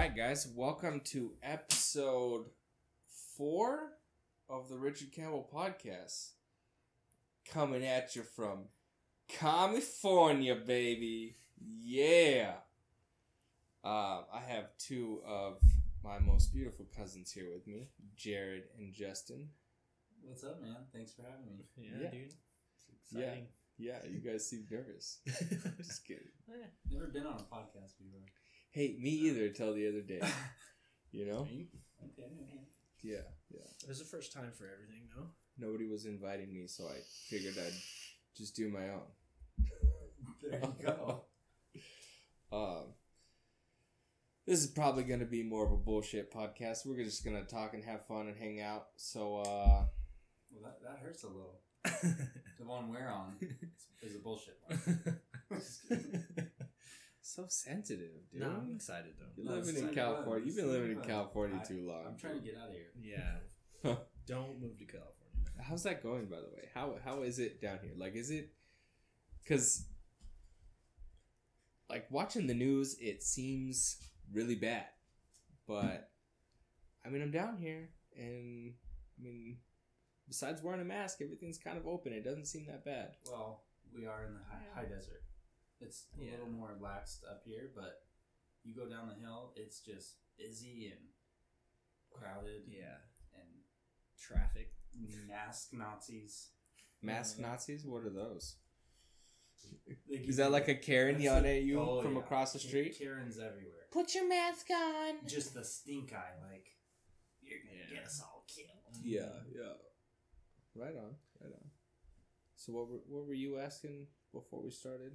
right, guys, welcome to episode 4 of the Richard Campbell podcast. Coming at you from California, baby. Yeah. I have two of my most beautiful cousins here with me, Jared and Justin. What's up, man? Thanks for having me. Yeah. Dude. It's exciting. Yeah, you guys seem nervous. Just kidding. Never been on a podcast before. Hey, me either till the other day. You know? Okay. Yeah. It was the first time for everything, no? Nobody was inviting me, so I figured I'd just do my own. There you go. This is probably going to be more of a bullshit podcast. We're just going to talk and have fun and hang out. So, Well, that hurts a little. The one we're on is a bullshit one. so sensitive, dude. No, I'm excited though. You're living in California. You've been living in California too long. I'm trying to get out of here. Yeah. Don't move to California. How's that going, by the way? How is it down here? Like, is it... Because, like, watching the news, it seems really bad. But, I mean, I'm down here, and, I mean, besides wearing a mask, everything's kind of open. It doesn't seem that bad. Well, we are in the high desert. It's a little more laxed up here, but you go down the hill, it's just busy and crowded. Yeah. And Traffic. mask Nazis. Mask Nazis? What are those? Is that like a Karen yelling at you from across the street? Karens everywhere. Put your mask on! Just the stink eye, like, you're gonna get us all killed. Yeah. Right on. So what were you asking before we started?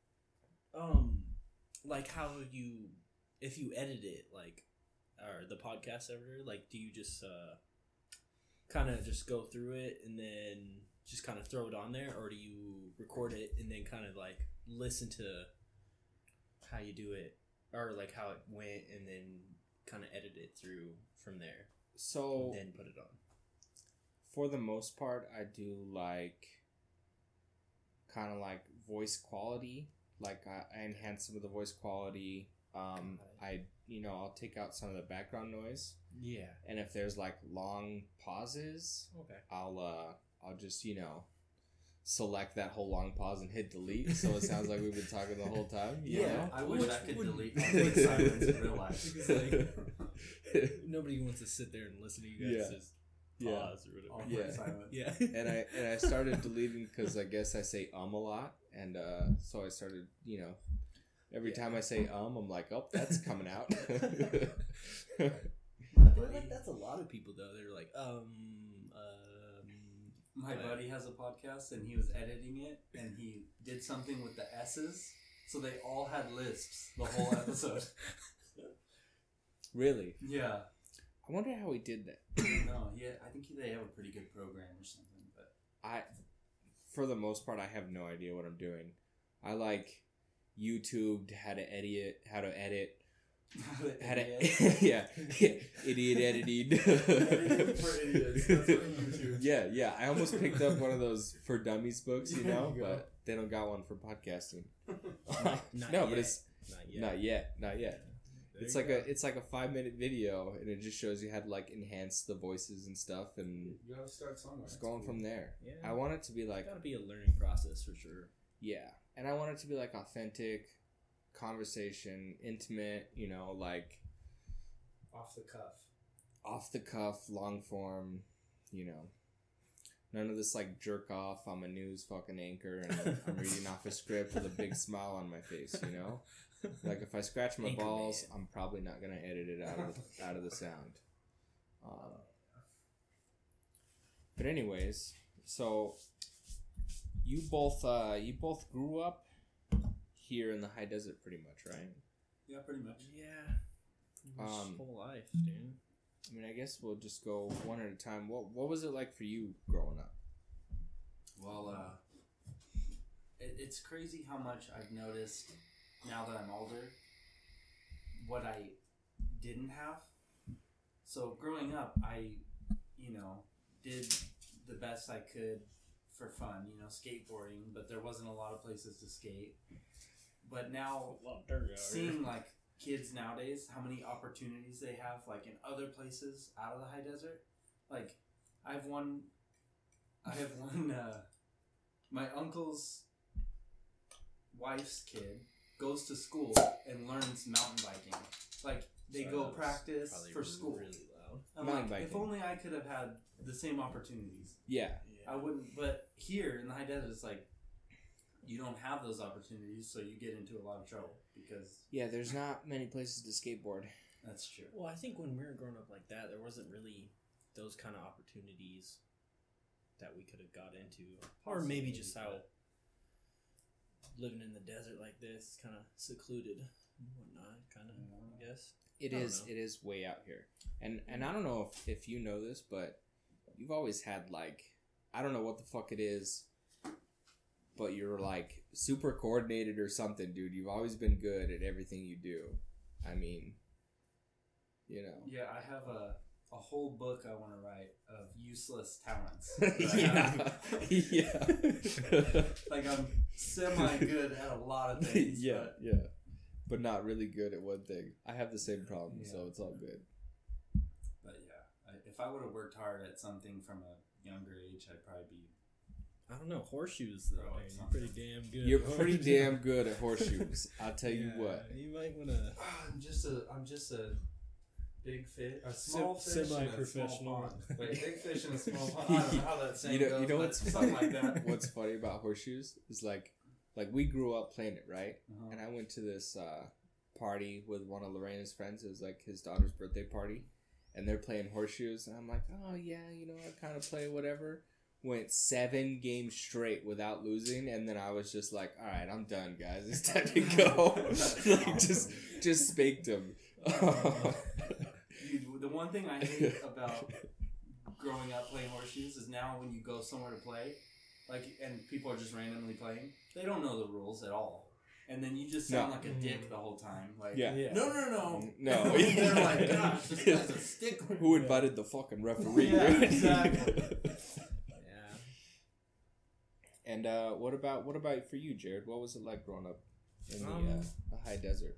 Like how you, if you edit it, like, or the podcast editor, like, do you just kind of just go through it and then just kind of throw it on there, or do you record it and then kind of like listen to how you do it, or like how it went, and then kind of edit it through from there? So and then put it on. For the most part, I do like kind of like voice quality. Like I enhance some of the voice quality. I'll take out some of the background noise. Yeah. And if there's like long pauses, Okay. I'll just select that whole long pause and hit delete, so it sounds like we've been talking the whole time. You know? I wish I could delete awkward silence in real life. Nobody wants to sit there and listen to you guys just pause or whatever. Awkward silence. Yeah. And I started deleting because I guess I say a lot, and so I started, every time I say I'm like, oh, that's coming out. I feel like that's a lot of people though. They're like, My buddy has a podcast, and he was editing it, and he did something with the S's, so they all had lisps the whole episode. Really? Yeah. I wonder how he did that. I don't know. I think they have a pretty good program or something, but for the most part, I have no idea what I'm doing. I like YouTubed how to edit, idiot editing. Editing for idiots. That's what YouTube. Yeah. I almost picked up one of those for dummies books, There you go. but they don't got one for podcasting. not No, yet. but it's not yet. It's like a 5-minute video, and it just shows you how to like enhance the voices and stuff, and You gotta start somewhere. it's going from there. Yeah. I want it to be like, It's gotta be a learning process for sure. yeah, and I want it to be like authentic conversation, intimate, like Off the cuff. long form, none of this like jerk off. I'm a news fucking anchor and I'm reading off a script with a big smile on my face, Like if I scratch my Anchor balls, man. I'm probably not gonna edit it out of the sound. But anyways, so you both grew up here in the high desert, pretty much, right? Yeah, pretty much. Yeah. Whole life, dude. I mean, I guess we'll just go one at a time. What was it like for you growing up? Well, it's crazy how much I've noticed now that I'm older what I didn't have. So growing up, I, did the best I could for fun, skateboarding, but there wasn't a lot of places to skate. But now, seeing like kids nowadays, how many opportunities they have, like in other places out of the high desert. Like, I have one. My uncle's wife's kid goes to school and learns mountain biking. Like, they go practice for school. Really loud. I'm Mountain like, biking. if only I could have had the same opportunities. Yeah. I wouldn't. But here in the high desert, it's like you don't have those opportunities, so you get into a lot of trouble because Yeah, there's not many places to skateboard. that's true. Well, I think when we were growing up like that, there wasn't really those kind of opportunities that we could have got into, or maybe just how living in the desert like this, kind of secluded and whatnot, kind of. I guess It I don't is. know. It is way out here, and I don't know if you know this, but you've always had like, I don't know what the fuck it is, but you're like super coordinated or something, dude. You've always been good at everything you do. I mean, you know. Yeah, I have a whole book I want to write of useless talents. Yeah. Like, I'm semi good at a lot of things. Yeah, But yeah. But not really good at one thing. I have the same problem, Yeah. so it's all good. But yeah, if I would have worked hard at something from a younger age, I'd probably be. I don't know horseshoes though. Bro, Man, it's you're something. pretty damn good. You're at pretty horseshoes. damn good at horseshoes. I'll tell you Yeah, what. You might want to. I'm just a big fish, a small fish in a small Semi-professional. pond. Wait, big fish in a small pond. I don't know how that saying You goes. know but what's something funny? like that. What's funny about horseshoes is like we grew up playing it, right? Uh-huh. And I went to this party with one of Lorena's friends. It was like his daughter's birthday party, and they're playing horseshoes. And I'm like, oh yeah, I kind of play whatever. Went 7 games straight without losing, and then I was just like, all right, I'm done, guys. It's time to go. Like, just spanked him. Dude, the one thing I hate about growing up playing horseshoes is now when you go somewhere to play, like, and people are just randomly playing, they don't know the rules at all. And then you just sound No. like a dick the whole time. Like, Yeah. no. No. They're like, gosh, this guy's a stickler. Who invited the fucking referee? Yeah, dude? exactly. Yeah. And what about for you, Jared? What was it like growing up in the high desert?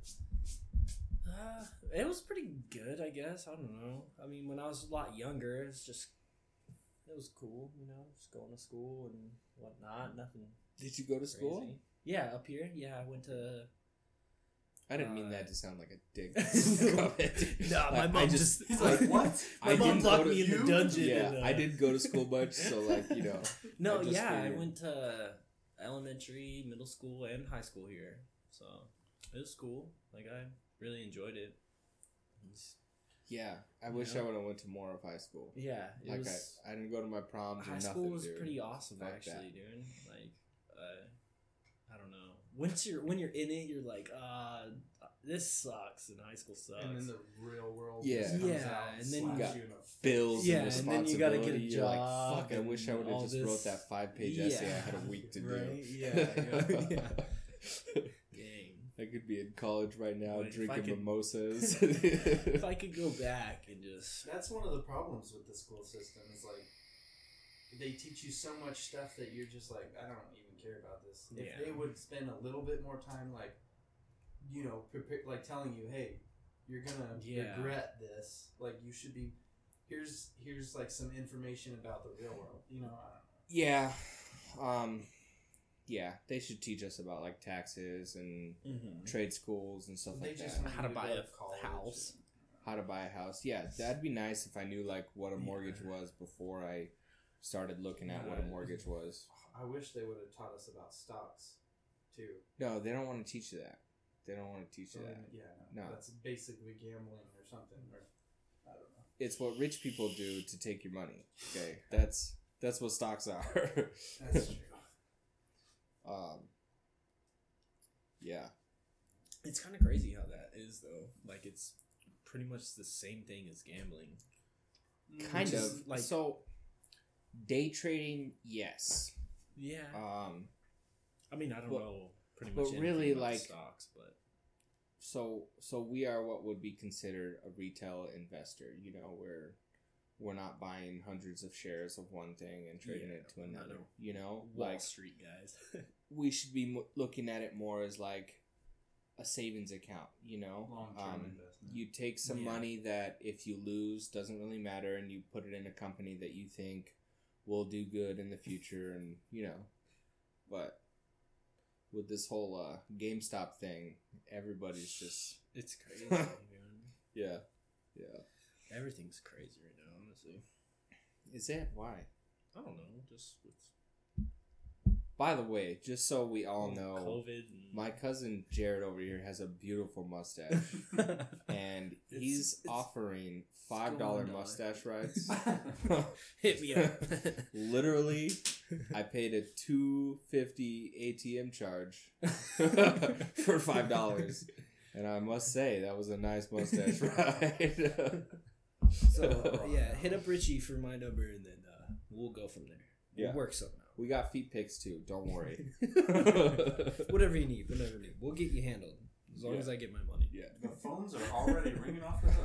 It was pretty good, I guess. I don't know. I mean, when I was a lot younger, it was cool, just going to school and whatnot. Nothing. Did you go to school? Crazy. Yeah, up here. Yeah, I went to. I didn't mean that to sound like a dick. No, my mom just. He's like, what? My I mom didn't locked go to- me in the You? dungeon. Yeah, and, I didn't go to school much, so No, I just yeah, I figured. went to elementary, middle school, and high school here. So it was cool. Like, I really enjoyed it. Yeah, I wish Yeah. I would have went to more of high school. Yeah, it Like was. I didn't go to my proms or High nothing. school was dude. pretty awesome, Fuck actually, dude. Like, I don't know. When you're in it, you're like, this sucks, and high school sucks. And then the real world Yeah. just comes Yeah, out and then you slaps got you in the Bills Yeah, and and then responsibility. you gotta get a You're like, job fuck, I wish I would and have all just this- wrote that 5-page essay I had a week to Right? do. Yeah. Dang. I could be in college right now But if I drinking could- mimosas. If I could go back and just. That's one of the problems with the school system. Is like they teach you so much stuff that you're just like, I don't even care about this. Yeah. If they would spend a little bit more time, like, prepare, like telling you, hey, you're gonna Yeah. regret this. Like, you should be. Here's like some information about the real world. I don't know. Yeah. Yeah, they should teach us about like taxes and trade schools and stuff They like just that. want How you to go buy to a college house. and- How to buy a house. Yeah, that'd be nice if I knew like what a mortgage was before I started looking at what a mortgage was. I wish they would have taught us about stocks too. No, they don't want to teach you that. They don't want to teach you that. Yeah, No. that's basically gambling or something. Or I don't know. It's what rich people do to take your money. Okay, that's what stocks are. That's true. Yeah. It's kind of crazy how that is, though. Like, it's pretty much the same thing as gambling. Kind Which of. is, like- So, day trading, yes. Yeah. I mean, I don't but- know pretty but much anything really, about like- stocks, but So we are what would be considered a retail investor. Where we're not buying hundreds of shares of one thing and trading Yeah, it to another. Wall Like Street guys. we should be looking at it more as like a savings account, you know. Long-term investment. You take some Yeah. money that if you lose doesn't really matter, and you put it in a company that you think will do good in the future, and you know. But with this whole GameStop thing, everybody's just It's crazy. Man. yeah. Everything's crazy right now, honestly. Is it? Why? I don't know. Just with By the way, just so we all know, COVID. And my cousin Jared over here has a beautiful mustache, and he's offering $5 going on. mustache rides. Hit me up. Literally, I paid a $2.50 ATM charge for $5, and I must say that was a nice mustache ride. So yeah, hit up Richie for my number, and then we'll go from there. We'll Yeah. work something out. We got feet pics too. Don't worry. Whatever you need, we'll get you handled as long Yeah. as I get my money. Yeah. The phones are already ringing off the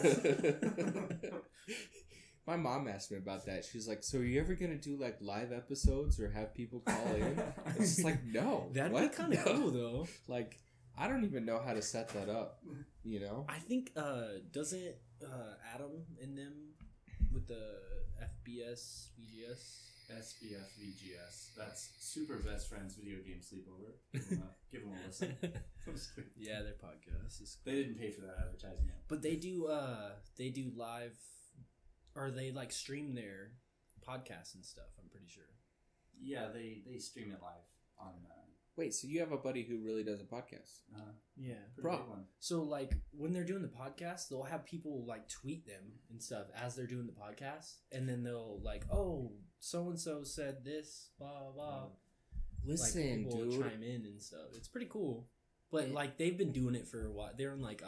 hooks. My mom asked me about that. She's like, "So are you ever gonna do like live episodes or have people call in?" It's just like, no. That'd What? be kind of No. cool though. Like, I don't even know how to set that up. You know? I think doesn't Adam and them with the FBS VGS. SBF VGS. That's Super Best Friends Video Game Sleepover. Give them a listen. Yeah, their podcast is. They didn't pay for that advertisement. But they do live, or they like stream their podcasts and stuff. I'm pretty sure. Yeah, they stream it live on Wait, so you have a buddy who really does a podcast? Yeah. pretty Bro. big one. So like when they're doing the podcast, they'll have people like tweet them and stuff as they're doing the podcast, and then they'll like, oh, so and so said this, blah blah. Listen, like, people will dude. chime in and stuff. It's pretty cool. But It- like they've been doing it for a while. They're in like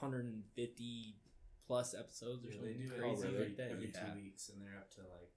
150 plus episodes or Yeah, they something do it crazy really? like that. every Yeah. 2 weeks, and they're up to like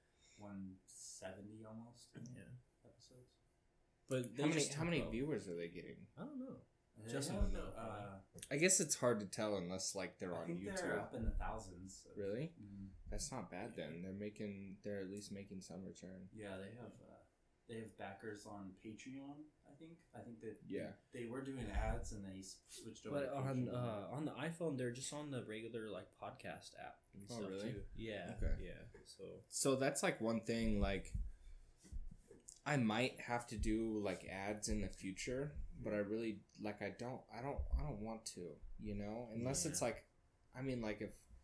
170 almost Yeah. episodes. But they How many just how talk many about- viewers are they getting? I don't know. They Justin have, would know, I guess it's hard to tell unless like they're I on think YouTube. they're up in the thousands. So- Really? Mhm. That's not bad then. They're at least making some return. Yeah, they have backers on Patreon. I think that Yeah. they were doing ads and they switched over. But to Patreon. on the iPhone, they're just on the regular like podcast app and Oh, stuff really? too. Yeah. Okay. Yeah. So So that's like one thing like I might have to do like ads in the future, but I really like I don't want to, you know? Unless Yeah. it's like I mean like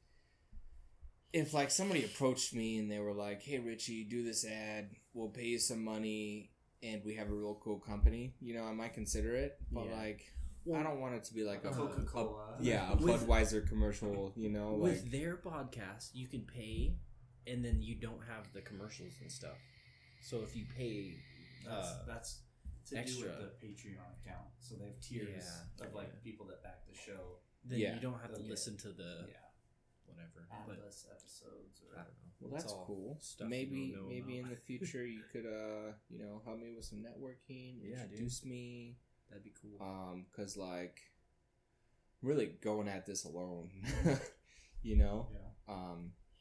if like somebody approached me and they were like, "Hey Richie, do this ad, we'll pay you some money and we have a real cool company," you know, I might consider it, but Yeah. like Well, I don't want it to be like a Coca-Cola. yeah, a With- Budweiser commercial, you know, with like their podcast, you can pay, and then you don't have the commercials and stuff. So if you pay, That's to extra. do with the Patreon account. So they have tiers Yeah, of like yeah. people that back the show. then Yeah. you don't have to They'll get- listen to the Yeah, whatever. But adless episodes or I don't know. well, It's that's all cool. stuff you Maybe don't know maybe about. in the future you could you know help me with some networking, Yeah, dude. introduce me, That'd be cool. cause like really going at this alone, you know, yeah.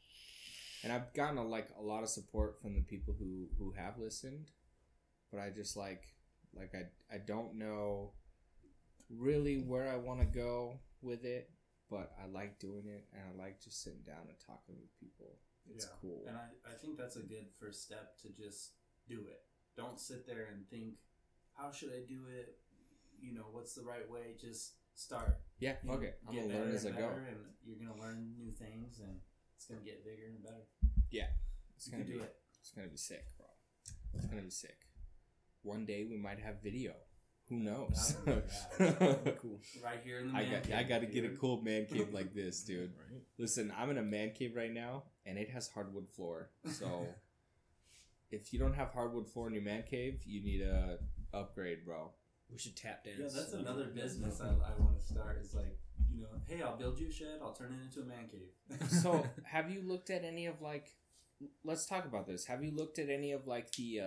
and I've gotten a lot of support from the people who have listened, but I just like I don't know really where I want to go with it, but I like doing it and I like just sitting down and talking with people. It's Yeah. cool. And I think that's a good first step to just do it. Don't sit there and think, how should I do it? You know, what's the right way? Just start. Yeah, You fuck know, it. I'm get gonna learn better as I and go. better, and you're gonna learn new things, and it's gonna get bigger and better. It's You gonna can be do it. It's gonna be sick, bro. It's gonna be sick. One day we might have video. Who knows? That would be rad. That'd be cool. Right here in the I man cave, got to get a dude. cool man cave like this, dude. Right? Listen, I'm in a man cave right now, and it has hardwood floor. So if you don't have hardwood floor in your man cave, you need a upgrade, bro. We should tap dance. Yeah, that's another business I want to start. Is like, you know, hey, I'll build you a shed. I'll turn it into a man cave. So have you looked at any of like? Let's talk about this. Have you looked at any of like the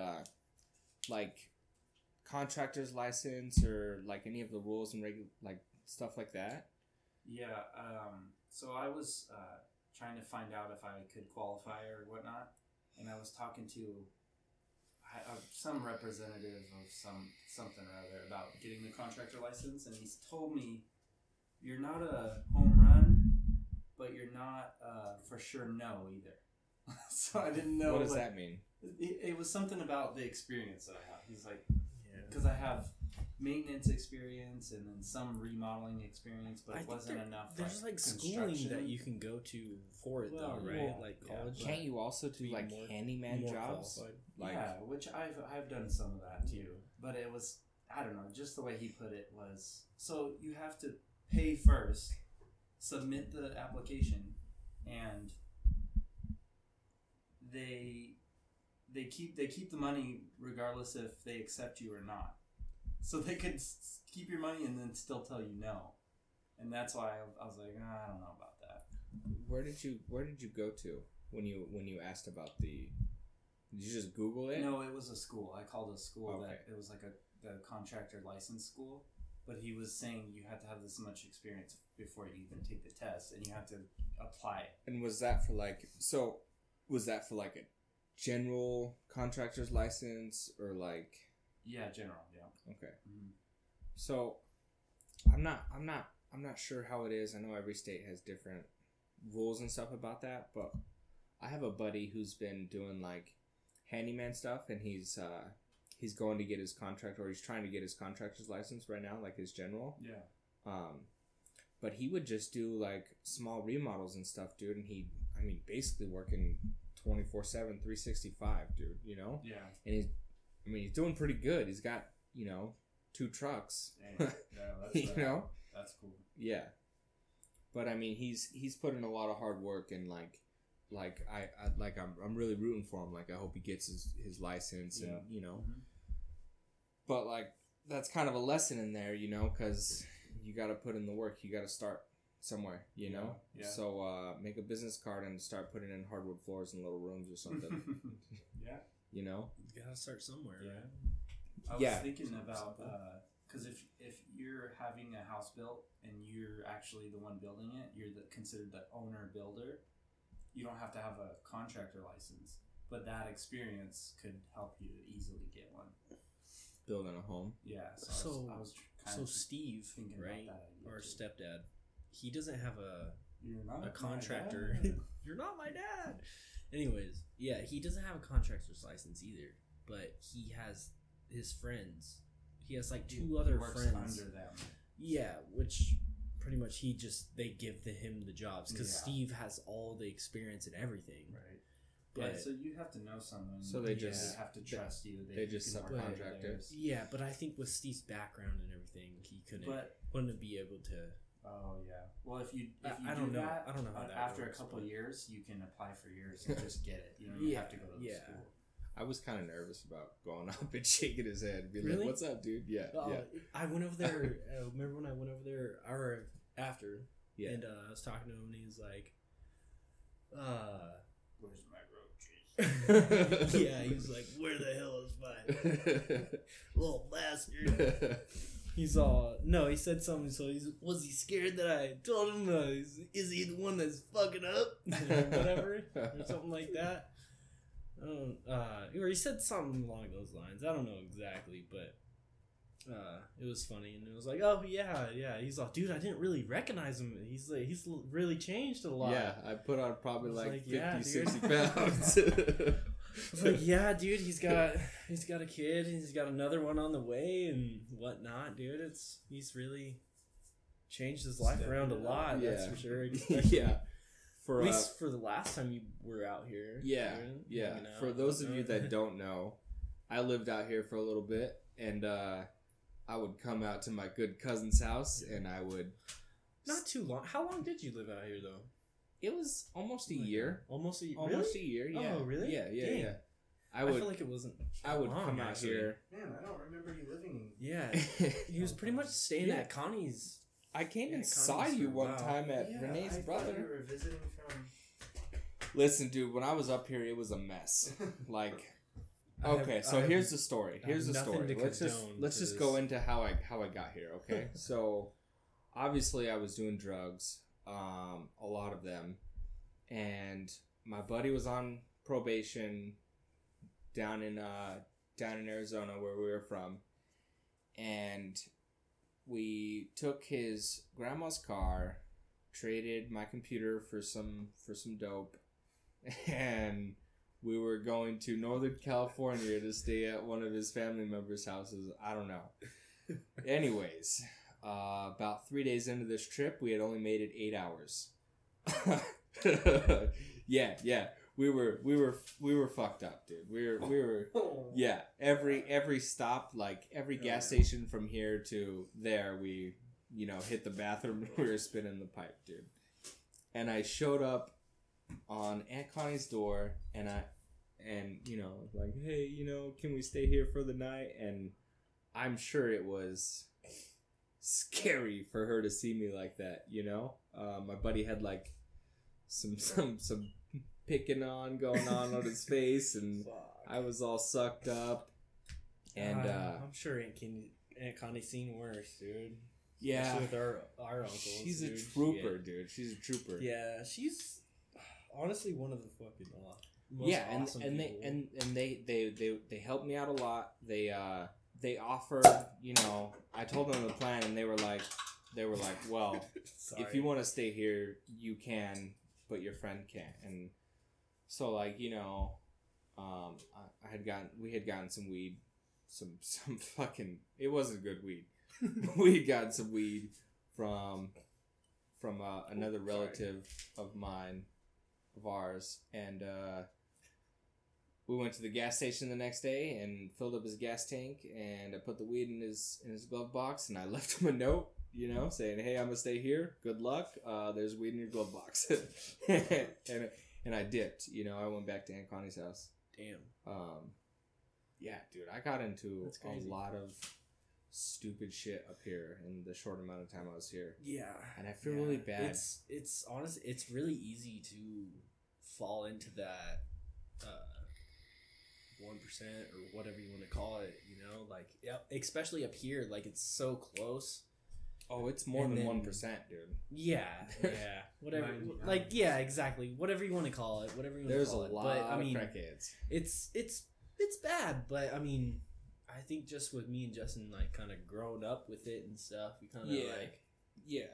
like contractor's license or like any of the rules and like stuff like that? Yeah, so I was trying to find out if I could qualify or whatnot, and I was talking to, some representative of something or other about getting the contractor license, and he's told me you're not a home run, but you're not for sure no either. So I didn't know. What does that mean? It was something about the experience that I have. He's like, because I have maintenance experience and then some remodeling experience, but it wasn't enough. There's like schooling that you can go to for it though, right? Yeah, like college. Can't you also do like handyman jobs? Qualified. Like, yeah, which I've done some of that too. But it was, I don't know, just the way he put it was, so you have to pay first, submit the application, and they keep the money regardless if they accept you or not. So they could keep your money and then still tell you no. And that's why I was like, I don't know about that. Where did you go to when you asked about the? Did you just Google it? No, it was a school. I called a school Okay. that it was like the contractor license school. But he was saying you have to have this much experience before you even take the test, and you have to apply it. And was that for like a general contractor's license or like? Yeah, general. Yeah. Okay. Mm-hmm. So, I'm not sure how it is. I know every state has different rules and stuff about that, but I have a buddy who's been doing like handyman stuff, and he's going to get his contract, or he's trying to get his contractor's license right now, like his general. Yeah. But he would just do like small remodels and stuff, dude, and basically working 24/7, 365, dude, you know? Yeah. And he's doing pretty good. He's got, 2 trucks. Yeah, that's you know? That's cool. Yeah. But I mean, he's put in a lot of hard work, and I'm really rooting for him. Like, I hope he gets his license, and Mm-hmm. But like, that's kind of a lesson in there, because you got to put in the work. You got to start somewhere, Yeah. So make a business card and start putting in hardwood floors in little rooms or something. Yeah. You gotta start somewhere. Yeah. Right? I was thinking about because if you're having a house built and you're actually the one building it, you're considered the owner builder. You don't have to have a contractor license, but that experience could help you to easily get one. Building a home. Yeah. So I was kind of Steve, thinking right, about that idea our too. stepdad, he doesn't have You're not a contractor. my dad. You're not my dad. Anyways, yeah, he doesn't have a contractor's license either, but he has his friends. He has like 2 other works friends under them. Yeah, which pretty much they give him the jobs because Yeah. Steve has all the experience and everything. Right. But Yeah, so you have to know someone. So they just- have to trust you. they just you can work under subcontract it. theirs. yeah, but I think with Steve's background and everything, he wouldn't be able to. Oh yeah. Well, if you I do don't know. that, I don't know how that after works, a couple but- of years, you can apply for yours and just get it. You don't even have to go to the Yeah. school. I was kind of nervous about going up and shaking his head and being Really? like, "What's up, dude?" Yeah, yeah. I went over there. Remember when I went over there hour after? Yeah. And I was talking to him, and he was like, Where's my roaches? yeah, he was like, "Where the hell is my little bastard?" He's all no. He said something. So was he scared that I told him? Is he the one that's fucking up, whatever, or something like that? I don't. Or he said something along those lines. I don't know exactly, but it was funny, and it was like, oh yeah. He's like, dude, I didn't really recognize him. He's like, he's really changed a lot. Yeah, I put on probably I was like like, 50, yeah, dude. 60 pounds. I was like, yeah, dude, he's got a kid, and he's got another one on the way, and whatnot, dude. He's really changed his life around a lot. That's Yeah. for sure. Especially- Yeah. For At least for the last time you were out here. yeah, dude, yeah. hanging out. For those of you that don't know, I lived out here for a little bit, and I would come out to my good cousin's house, and I would. Not too long. How long did you live out here, though? It was almost a year. Almost a year. Almost Really? a year. Yeah. Oh, really? Yeah. Dang. I I would. feel like it wasn't. I would long, come out actually. here. Man, I don't remember you living. Yeah, he was pretty much staying Yeah. at Connie's. I came Yeah, and saw Connie's you for a one while. time at Renee's I brother. thought you were visiting from. Listen, dude, when I was up here, it was a mess. Like, okay, so here's the story. Here's the nothing story. to Let's just condone let's to just this. go into how I got here. Okay, so obviously I was doing drugs, a lot of them, and my buddy was on probation down in down in Arizona where we were from, and we took his grandma's car, traded my computer for some dope, and we were going to Northern California to stay at one of his family members' houses. I don't know. Anyways, about 3 days into this trip, we had only made it 8 hours. Yeah. We were fucked up, dude. We were yeah. Every stop, like every gas station from here to there, we hit the bathroom. We were spinning the pipe, dude. And I showed up on Aunt Connie's door, and like, hey, can we stay here for the night? And I'm sure it was scary for her to see me like that. My buddy had like some picking on going on his face, and I was all sucked up. And I'm sure Aunt Connie's seen worse, dude. Yeah, especially with our uncles. She's a trooper, dude. She's a trooper. Yeah, she's honestly one of the fucking most awesome and people. they helped me out a lot. They offered, I told them the plan, and they were like, well, if you want to stay here, you can, but your friend can't. And so, like, we had gotten some weed, some fucking, it wasn't good weed. We had gotten some weed from another relative of ours, and we went to the gas station the next day and filled up his gas tank, and I put the weed in his glove box, and I left him a note, saying, hey, I'm gonna stay here, good luck, there's weed in your glove box. and I dipped. I went back to Aunt Connie's house. Damn. Yeah, dude, I got into That's crazy. a lot of stupid shit up here in the short amount of time I was here. Yeah. And I feel really bad. It's honestly, it's really easy to fall into that 1% or whatever you want to call it, like, especially up here, like, it's so close. Oh, it's more than 1%, dude. Yeah, whatever. Like, yeah, exactly. Whatever you want to call it, There's call it. a lot of crackheads. It's bad, but I mean, I think just with me and Justin, like, kind of grown up with it and stuff, we kind of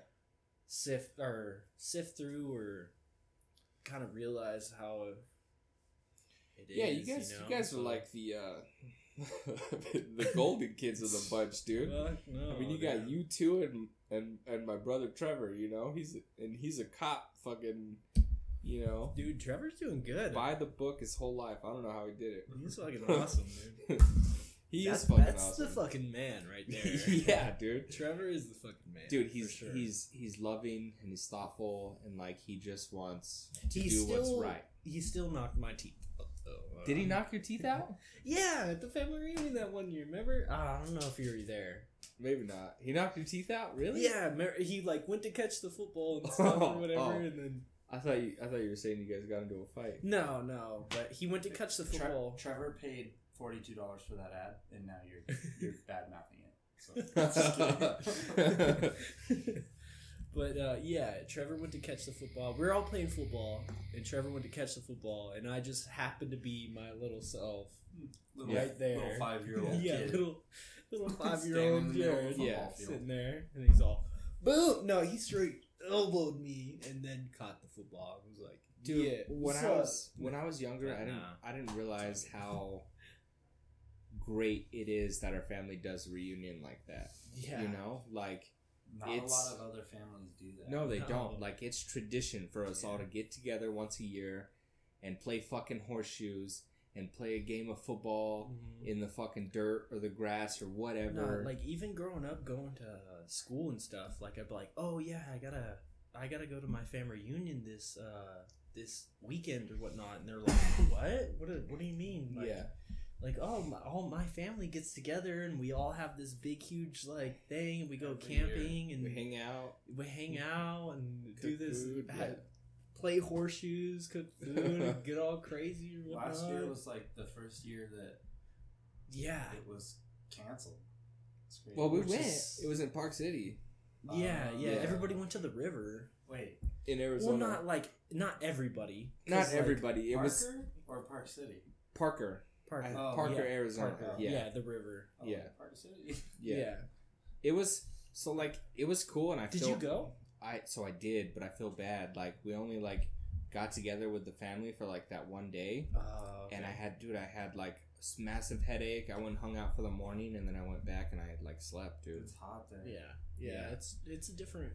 sift through or kind of realize how it is. Yeah, you guys are like the the golden kids of the bunch, dude. No, I mean, you got you two and my brother Trevor. He's a cop. Fucking, dude, Trevor's doing good. By the book his whole life. I don't know how he did it. He's fucking awesome, dude. Is fucking that's awesome. the fucking man right there. Yeah, dude. Trevor is the fucking man. Dude, he's for sure. he's loving and he's thoughtful, and like he just wants to do what's right. He still knocked my teeth out, though. Did he knock your teeth out? Yeah, at the family reunion that one year. Remember? I don't know if you were there. Maybe not. He knocked your teeth out, really? Yeah, he like went to catch the football and stuff or whatever, and then I thought you were saying you guys got into a fight. No, but he went to catch the football. Trevor paid $42 for that ad, and now you're bad mouthing it. So. But yeah, Trevor went to catch the football. We were all playing football, and Trevor went to catch the football, and I just happened to be my little self right there, little 5-year-old yeah, kid. little 5-year-old Jared, field. sitting there, and he's all boom. No, he straight elbowed me and then caught the football. I was like, dude, yeah, when I was younger, I didn't realize how great it is that our family does a reunion like that. Yeah, Not a lot of other families do that. No, they don't. Like, it's tradition for us all to get together once a year and play fucking horseshoes and play a game of football in the fucking dirt or the grass or whatever. No, like, even growing up, going to school and stuff, like, I'd be like, oh yeah, I gotta go to my family reunion this weekend or whatnot, and they're like, what do you mean? Like, yeah. Like, all my family gets together and we all have this big, huge, like, thing. We go camping and we hang out. And Cook do this, food, play horseshoes, cook food, and get all crazy or whatnot. Last year was like the first year that it was canceled. Well, we went. It was in Park City. Yeah. Everybody went to the river. Wait. In Arizona. Well, not everybody. Not everybody. Parker It was or Park City? Parker. Parker. Parker, yeah. Arizona. Parker. Yeah. The river. Oh, Yeah. Party City. Yeah. It was so like it was cool, and I Did feel, you go? I did, but I feel bad. Like we only like got together with the family for like that one day, Okay. and I had like a massive headache. I went and hung out for the morning, and then I went back and I had like slept, dude. It's hot there. Yeah. It's a different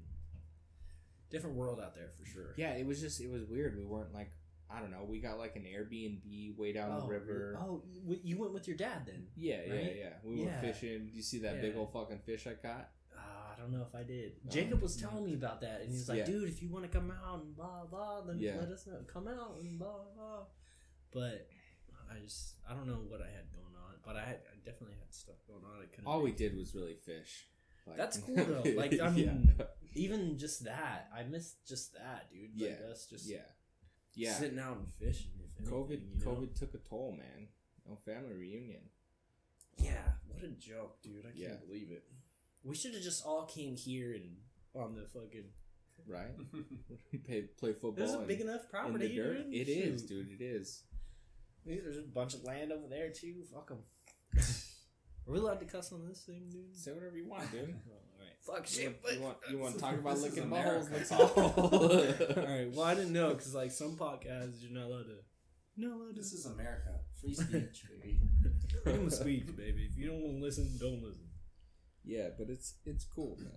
world out there for sure. Yeah, it was weird. We weren't like, I don't know. We got like an Airbnb way down the river. Oh, you went with your dad then? Yeah, right? yeah. We went Yeah. fishing. Did you see that big Yeah. old fucking fish I caught? I don't know if I did. Jacob was telling me about that, and he's like, Yeah. "Dude, if you want to come out and blah blah, then Yeah. let us know. Come out and blah blah." But I don't know what I had going on, but I definitely had stuff going on. I couldn't. All we did was really fish. Like, That's cool though. Like I mean, even just that, I missed just that, dude. Like, Yeah. us just yeah. sitting out and fishing. If anything, COVID you know? took a toll, man. No family reunion. Yeah, what a joke, dude! I can't Yeah. believe it. We should have just all came here and on the fucking. Right? play football. This is a in- big enough in property, the dirt. dude. It is, Shoot. dude. It is. There's a bunch of land over there too. Fuck them. Are we allowed to cuss on this thing, dude? Say whatever you want, dude. All right. Fuck You shit. want to talk about This is licking America. buttholes? Let's talk. All right. Well, I didn't know because like some podcasts you're not allowed to. No, allowed to. This is America. Free speech, baby. freedom of speech, baby. If you don't want to listen, don't listen. Yeah, but it's cool, man.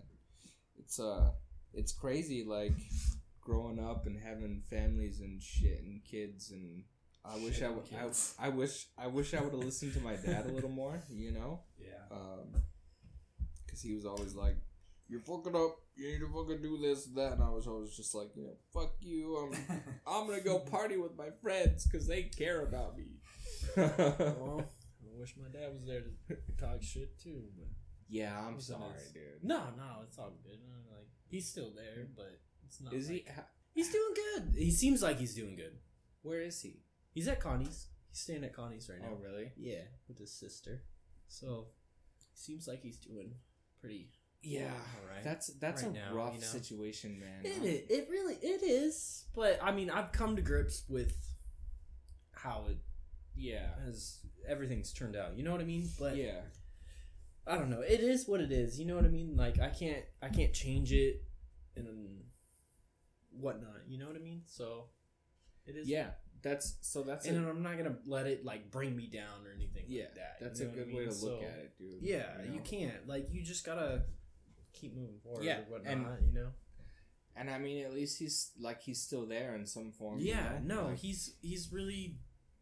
It's crazy, like growing up and having families and shit and kids, and I wish Shit I and would. kids. I wish I would have listened to my dad a little more, you know. Yeah. Because he was always like, "You're fucking up. You need to fucking do this, that." And I was always just like, you know, "Fuck you. I'm gonna go party with my friends because they care about me." Well, I wish my dad was there to talk shit too. But Yeah, I'm Yes, it sorry, is. dude. no, it's all good. Like he's still there, but it's not. Is he? like- He's doing good. He seems like he's doing good. Where is he? He's at Connie's. He's staying at Connie's right now. Oh, really? Yeah, with his sister. So, seems like he's doing pretty. Yeah, all right. That's Right a now, rough you know? situation, man. It really is. But I mean, I've come to grips with how it Yeah, has everything's turned out. You know what I mean? But yeah, I don't know. It is what it is. You know what I mean? Like I can't change it and whatnot. You know what I mean? So it is. yeah. That's And I'm not gonna let it like bring me down or anything yeah. like that. That's you a know what I good way mean? to look So, at it, dude. Yeah, you you know? can't. Like you just gotta keep moving forward Yeah, or whatnot. and- You know. And I mean, at least he's still there in some form. Yeah. you know? No, Like, he's really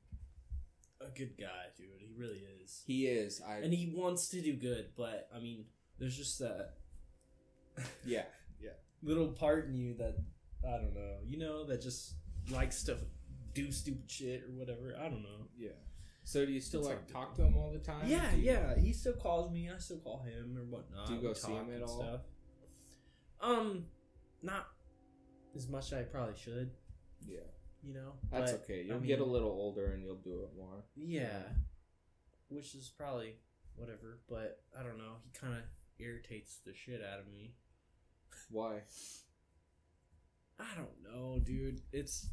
a good guy, dude. He really is. he is. And he wants to do good, but I mean, there's just that yeah, little part in you that I don't know, you know, that just likes to do stupid shit or whatever. I don't know. yeah. So do you still It's like all good. talk to him all the time? Yeah, Do you- yeah. He still calls me. I still call him or whatnot. Do you go We see talk him at and all? Not as much as I probably should. Yeah. You know, That's but, okay. I You'll mean, get a little older and you'll do it more. Yeah, which is probably whatever. But I don't know. He kind of irritates the shit out of me. Why? I don't know, dude. It's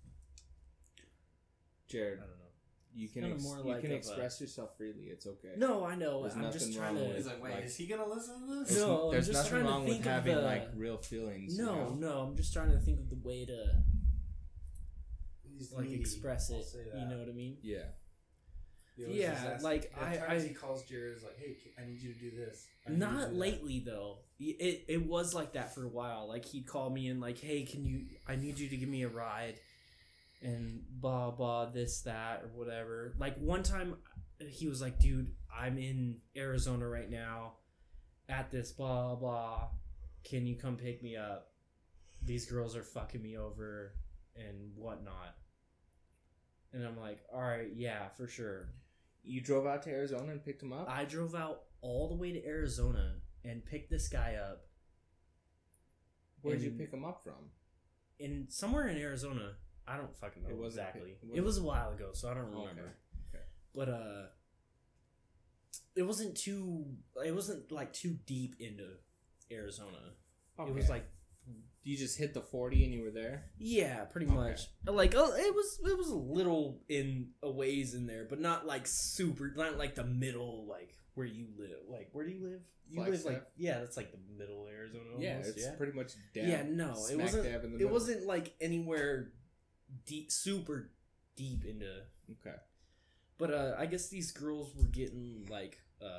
Jared, I don't know. you can kinda more you like can of a- express yourself freely. It's okay. No, I know. There's I'm just nothing trying wrong to. He's like, wait, Like- is he gonna listen to this? There's, No, I'm there's just nothing trying to wrong with think of having the- like real feelings. you know? No, I'm just trying to think of the way to He's like needy, express I'll it. say that. You know what I mean? Yeah. He always Yeah, just asks- like, there are I- times I- he calls Jared, is like, hey, I need you to do this. I need you to Not do that." lately though. It was like that for a while. Like he'd call me and like, hey, I need you to give me a ride, and blah blah this that or whatever. Like one time, he was like, dude, I'm in Arizona right now, at this blah blah. Can you come pick me up? These girls are fucking me over and whatnot. And I'm like, all right, yeah, for sure. You drove out to Arizona and picked him up? I drove out all the way to Arizona and picked this guy up Where'd you and- pick him up from? in somewhere in Arizona. I don't fucking know It wasn't exactly. it It wasn't- was a while ago, so I don't Okay. remember. Okay. But it wasn't like too deep into Arizona. Okay. It was like You just hit the 40 and you were there? Yeah, pretty Okay. much. Like, oh, it was a little in a ways in there, but not like super, not like the middle, like where you live. Like, where do you live? You live Flagstaff? like, yeah, that's like the middle Arizona. Yeah, Almost, it's pretty much down. Yeah, no, it smack wasn't. dab in the It middle. wasn't like anywhere deep, super deep into. Okay. But I guess these girls were getting like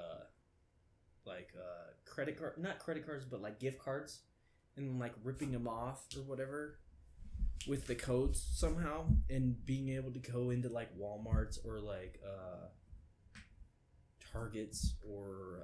credit card, not credit cards, but like gift cards, and like ripping them off or whatever with the codes somehow, and being able to go into like Walmarts or like Targets or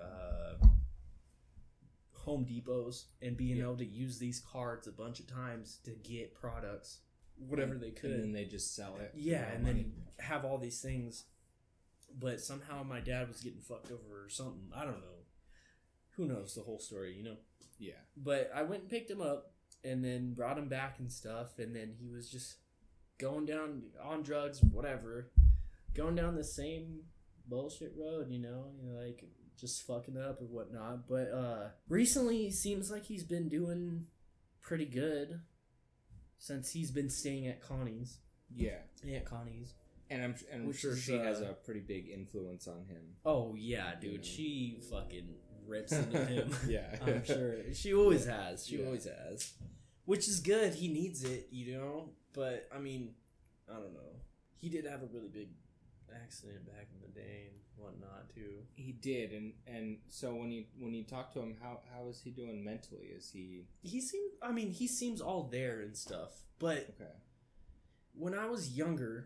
Home Depots, and being able to use these cards a bunch of times to get products, whatever they could. And then they just sell it. Yeah, for and money. then have all these things. But somehow my dad was getting fucked over or something. I don't know. Who knows the whole story, you know? Yeah. But I went and picked him up and then brought him back and stuff. And then he was just going down on drugs, whatever. Going down the same bullshit road, you know? Like, just fucking up or whatnot. But recently, it seems like he's been doing pretty good since he's been staying at Connie's. Yeah. Aunt Connie's. And I'm Which sure is, she has a pretty big influence on him. Oh, yeah, dude. You know. She fucking rips into him. Yeah. I'm sure. She always has. She Yeah. always has. Which is good. He needs it, you know? But, I mean, I don't know. He did have a really big accident back in the day and whatnot, too. He did, and so when you talk to him, how is he doing mentally? Is he He seems all there and stuff. But okay? when I was younger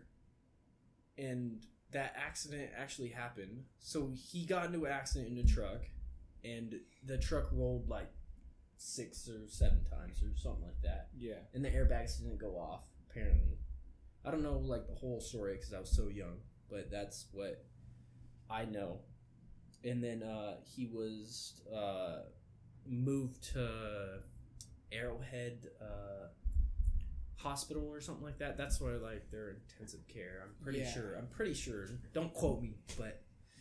and that accident actually happened, so he got into an accident in a truck and the truck rolled like 6 or 7 times or something like that, Yeah. and the airbags didn't go off, apparently. I don't know like the whole story because I was so young, but that's what I know. And then he was moved to Arrowhead Hospital or something like that. That's where like their intensive care. I'm pretty sure. Don't quote me, but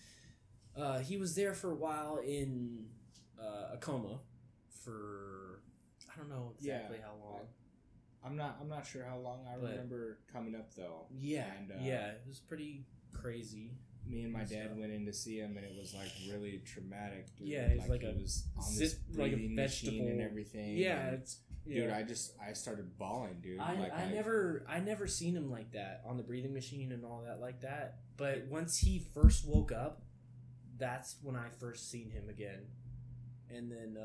he was there for a while in a coma for I don't know exactly how long. I'm not sure how long. I But- remember coming up though. Yeah, And, it was pretty crazy. Me and my and dad stuff. went in to see him, and it was like really traumatic. Dude. Yeah, it was like he a was on this like a breathing machine and vegetable- everything. Yeah, and, it's dude, I started bawling, dude. I never seen him like that on the breathing machine and all that like that. But once he first woke up, that's when I first seen him again. And then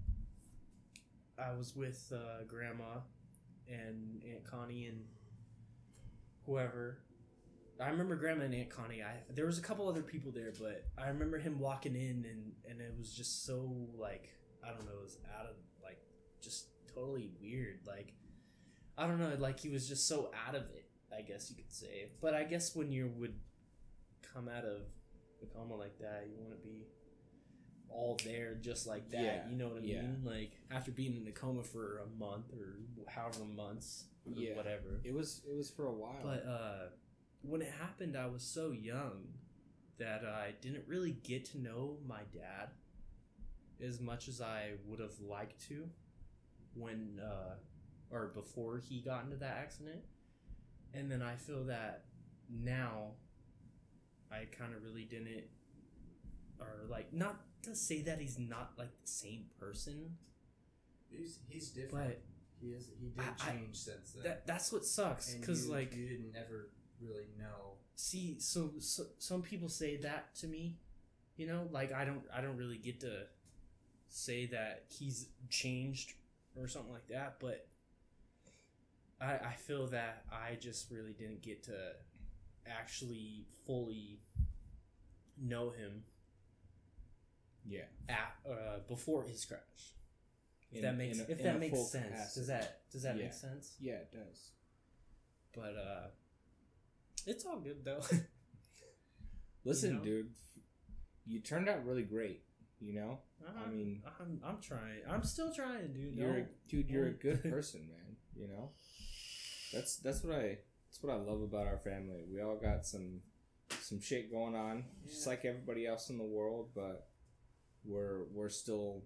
I was with Grandma and Aunt Connie and whoever. I remember Grandma and Aunt Connie. There was a couple other people there, but I remember him walking in and it was just so like I don't know, it was out of like just totally weird. Like I don't know, like he was just so out of it, I guess you could say. But I guess when you would come out of a coma like that, you want to be all there just like that. Yeah, You know what I yeah. mean? Like after being in a coma for a month or however months or Yeah. whatever. It was for a while. But when it happened, I was so young that I didn't really get to know my dad as much as I would have liked to when or before he got into that accident. And then I feel that now I kind of really didn't, or like not to say that he's not like the same person, He's different. but He did I- change since then. that's what sucks And because you- like you didn't ever really know. see so some people say that to me, you know, like I don't really get to say that he's changed or something like that, but I feel that I just really didn't get to actually fully know him yeah. at before his crash. If In- that makes in a- if in that a makes full sense. capacity. Does that Yeah. make sense? Yeah, it does. But it's all good though. Listen, You know? dude, you turned out really great. You know, I mean, I'm trying. I'm still trying, dude. you're a good person, man. You know, that's what I love about our family. We all got some shit going on, just Yeah. like everybody else in the world, but we're still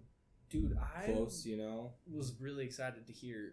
Dude, I close, you know. was really excited to hear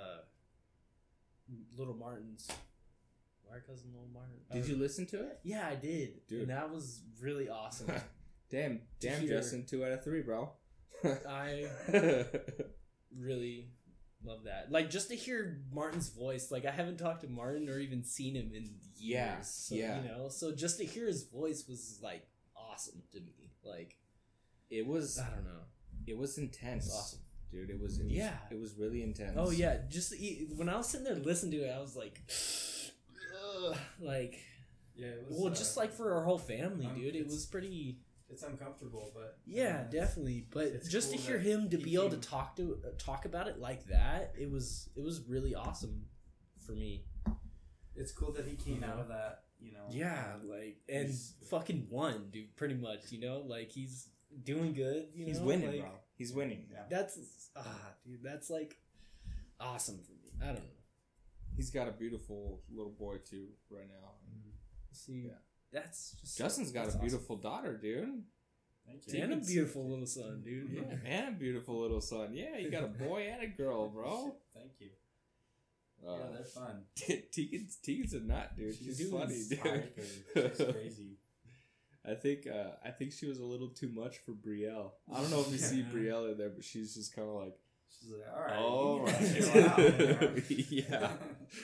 Little Martin's. Our cousin Little Martin. Did you listen to it? Yeah, I did. Dude. And that was really awesome. Damn, hear- Justin, 2 out of 3, bro. I really love that. Like, just to hear Martin's voice. Like, I haven't talked to Martin or even seen him in years. Yeah, So, yeah. You know, so just to hear his voice was, like, awesome to me. Like, It was I don't know. it was intense. It's awesome. Dude, it was Yeah. it was really intense. Oh, yeah. Just when I was sitting there listening to it, I was like, ugh, like, Yeah, it was, well, just like for our whole family, dude, it it's- was pretty. it's uncomfortable, but Yeah, definitely. But it's just cool to hear that him to he be able to came- talk about it like that, it was really awesome for me. it's cool that he came You out know? of that, Yeah, like and He's- fucking won, dude. Pretty much, you know, like he's doing good. You He's know, winning, like, bro. He's winning. Yeah. That's dude. That's like awesome for me. I don't know. He's got a beautiful little boy too right now. See, Yeah. that's just Justin's got that's a beautiful daughter, dude. Thank awesome. and a beautiful little son, dude. Yeah, Yeah. and a beautiful little son. Yeah, you got a boy and a girl, bro. Thank you. Yeah, they're fun. Tegan's a nut, dude. She's Dude, funny, Spike dude. She's crazy. I think she was a little too much for Brielle. I don't know if you see Yeah. Brielle in there, but she's just kind of like, She's like, all right. all you right, chill out, yeah.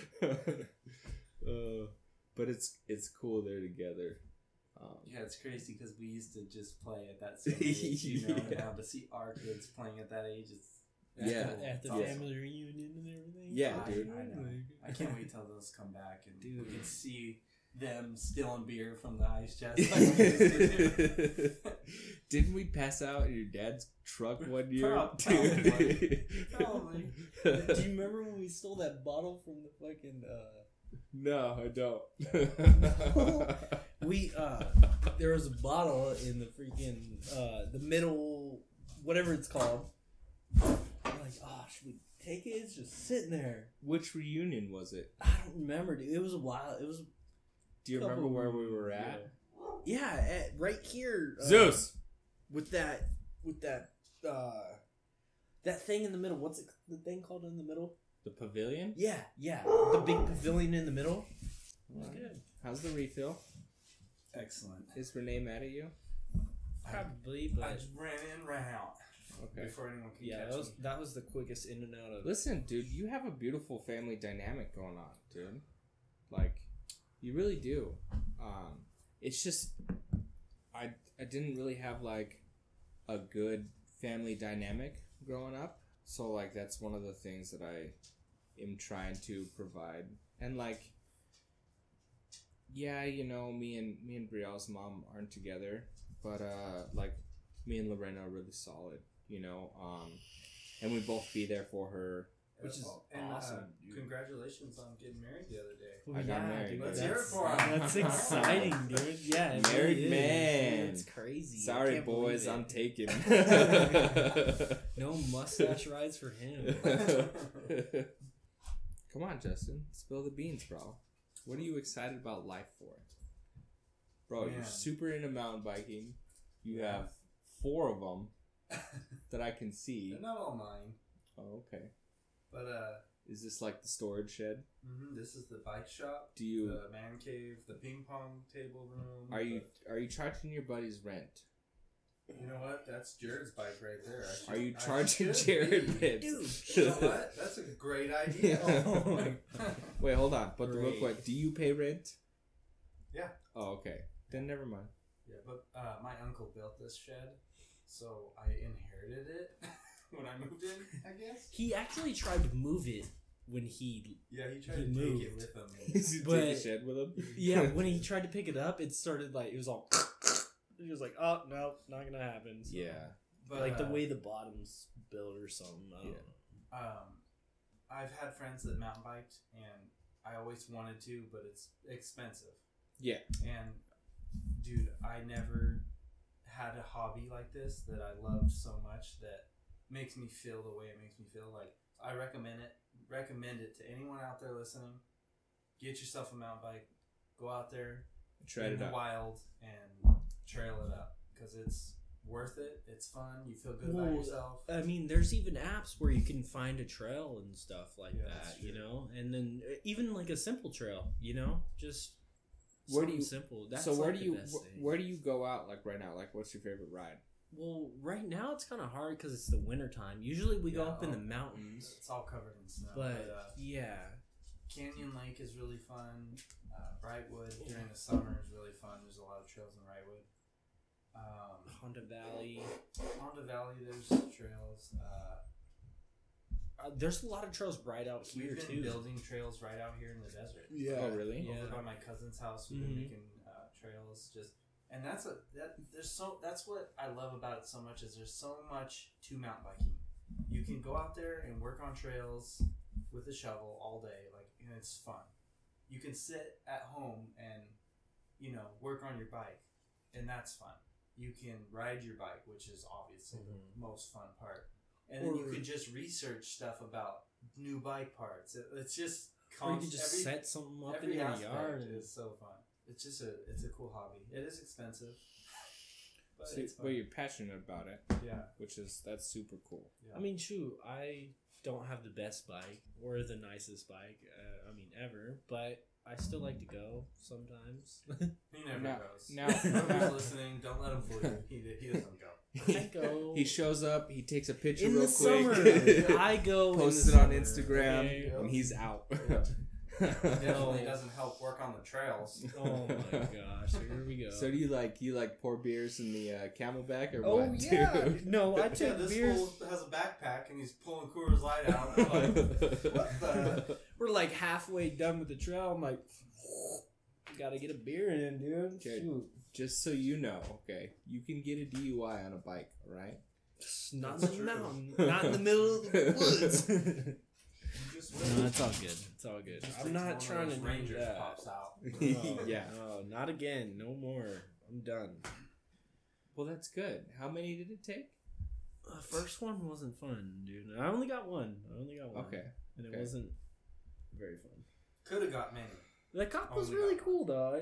But it's cool they're together. Yeah, it's crazy because we used to just play at that same age, and Yeah. now to see our kids playing at that age, it's Yeah. At the It's awesome. family reunion and everything. Yeah, I- dude. I know. I can't wait till those come back and Dude. we can see them stealing beer from the ice chest. Like we used to do. Didn't we pass out in your dad's truck one year? Probably. Probably. Do you remember when we stole that bottle from the fucking? No, I don't. We there was a bottle in the freaking the middle, whatever it's called. I'm like, oh, should we take it? It's just sitting there. Which reunion was it? I don't remember, dude. It was a while. It was. Do you remember where we were at? Yeah, right here. Zeus. With that that thing in the middle. What's the thing called in the middle? The pavilion? Yeah, the big pavilion in the middle. It was good. How's the refill? Excellent. Is Renee mad at you? Probably, I but just ran in, ran out Okay. before anyone could yeah, catch that was the quickest in and out of. Listen, dude, you have a beautiful family dynamic going on, dude. Like, you really do. It's just, I didn't really have like a good family dynamic growing up, so like that's one of the things that I am trying to provide. And like, yeah, you know, me and Brielle's mom aren't together, but like me and Lorena are really solid, you know. And we both be there for her. Which is and, awesome, dude. Congratulations on getting married the other day. I got married, dude, dude. Let's hear it for him. That's exciting, dude. Yeah, it Married really is, man. dude. It's crazy. I Sorry, can't believe boys, it. I'm taken. No mustache rides for him. Come on, Justin. Spill the beans, bro. What are you excited about life for? Bro, you're Man. super into mountain biking. You have 4 of them that I can see. They're not all mine, Oh, okay. but Is this like the storage shed? this is the bike shop, Do you the man cave, the ping pong table room. are you charging your buddy's rent? You know what? That's Jared's bike right there. Are you charging Jared rent? Dude, You know what? That's a great idea. Oh my Wait, hold on. But real Great. quick, do you pay rent? Yeah. Oh, okay. Then never mind. Yeah, but my uncle built this shed, so I inherited it when I moved in, I guess. He actually tried to move it when he Yeah, he tried He to moved. take it with him. Did you But- take the shed with him? yeah when he tried to pick it up, it started like it was all. He was like, oh no, not gonna happen. So. Yeah. But Like the way the bottom's built or something. I don't Yeah. know. I've had friends that mountain biked, and I always wanted to, but it's expensive. Yeah. And dude, I never had a hobby like this that I loved so much that makes me feel the way it makes me feel. Like I recommend it to anyone out there listening. Get yourself a mountain bike, go out there, Tried in it the out. wild, and trail it up because it's worth it. It's fun. You feel good Well, about yourself. I mean, there's even apps where you can find a trail and stuff like Yeah, that, that's you true. know, and then even like a simple trail, you know, just Where do something you- simple. That's So where like do the you best thing. where do you go out like right now? Like, what's your favorite ride? Well, right now it's kind of hard because it's the winter time. Usually we go Yeah, up in the mountains, It's all covered in snow. but yeah, Canyon Lake is really fun. Brightwood during the summer is really fun. There's a lot of trails in Brightwood. Honda Valley. Honda Valley, there's trails. There's a lot of trails right out here We've been too. building trails right out here in the desert. Yeah. Oh, really? Yeah. Over by my cousin's house, we've been Mhm. making trails. And that's what I love about it so much is there's so much to mountain biking. You can go out there and work on trails with a shovel all day, and it's fun. You can sit at home and work on your bike, and that's fun. You can ride your bike, which is obviously the most fun part. And then you Or- could just research stuff about new bike parts. It's just Or you could just set something up in every your aspect yard. And, is so fun. It's just it's a cool hobby. It is expensive, but So, it's fun. but you're passionate about it, Yeah, that's super cool. yeah. I mean, shoot, I don't have the best bike or the nicest bike. Ever, but I still like to go sometimes. He never Now- goes. now- Whoever's listening, don't let him fool you. He doesn't go. I go He shows up, he takes a picture in real the quick, summer. I go posts in it the on summer, Instagram, okay? and he's out. Yeah. Definitely doesn't help work on the trails. Oh my gosh! Here we go. So do you like pour beers in the Camelback or Oh what? yeah, dude? no, I Yeah, took this beers. fool has a backpack and he's pulling Coors Light out. I'm like, what the? We're like halfway done with the trail. I'm like, gotta get a beer in, dude. Okay. Shoot. Just so you know, okay, you can get a DUI on a bike, all right? Not in That's the true. mountain, not in the middle of the woods. You just wait. No, it's all good. It's all good. Just I'm like one not of trying those to do Rangers that. pops out. No, Yeah. no, not again. No more. I'm done. Well, that's good. How many did it take? First one wasn't fun, dude. I only got one. Okay. And it okay. wasn't very fun. Could have got many. The cop was Only really got cool, though.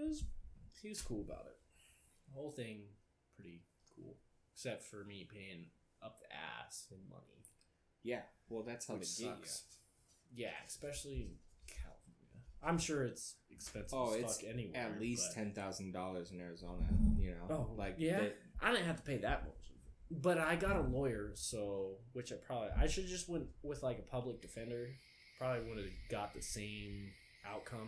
He was cool about it. The whole thing, pretty cool. Except for me paying up the ass in money. Yeah. Well, that's how Which they get sucks. Yeah, especially in California. I'm sure it's expensive Oh, as it's fuck anywhere. at least but- $10,000 in Arizona. You know, Oh, like yeah. they- I didn't have to pay that much. But I got a lawyer, so which I should just went with like a public defender. Probably would have got the same outcome.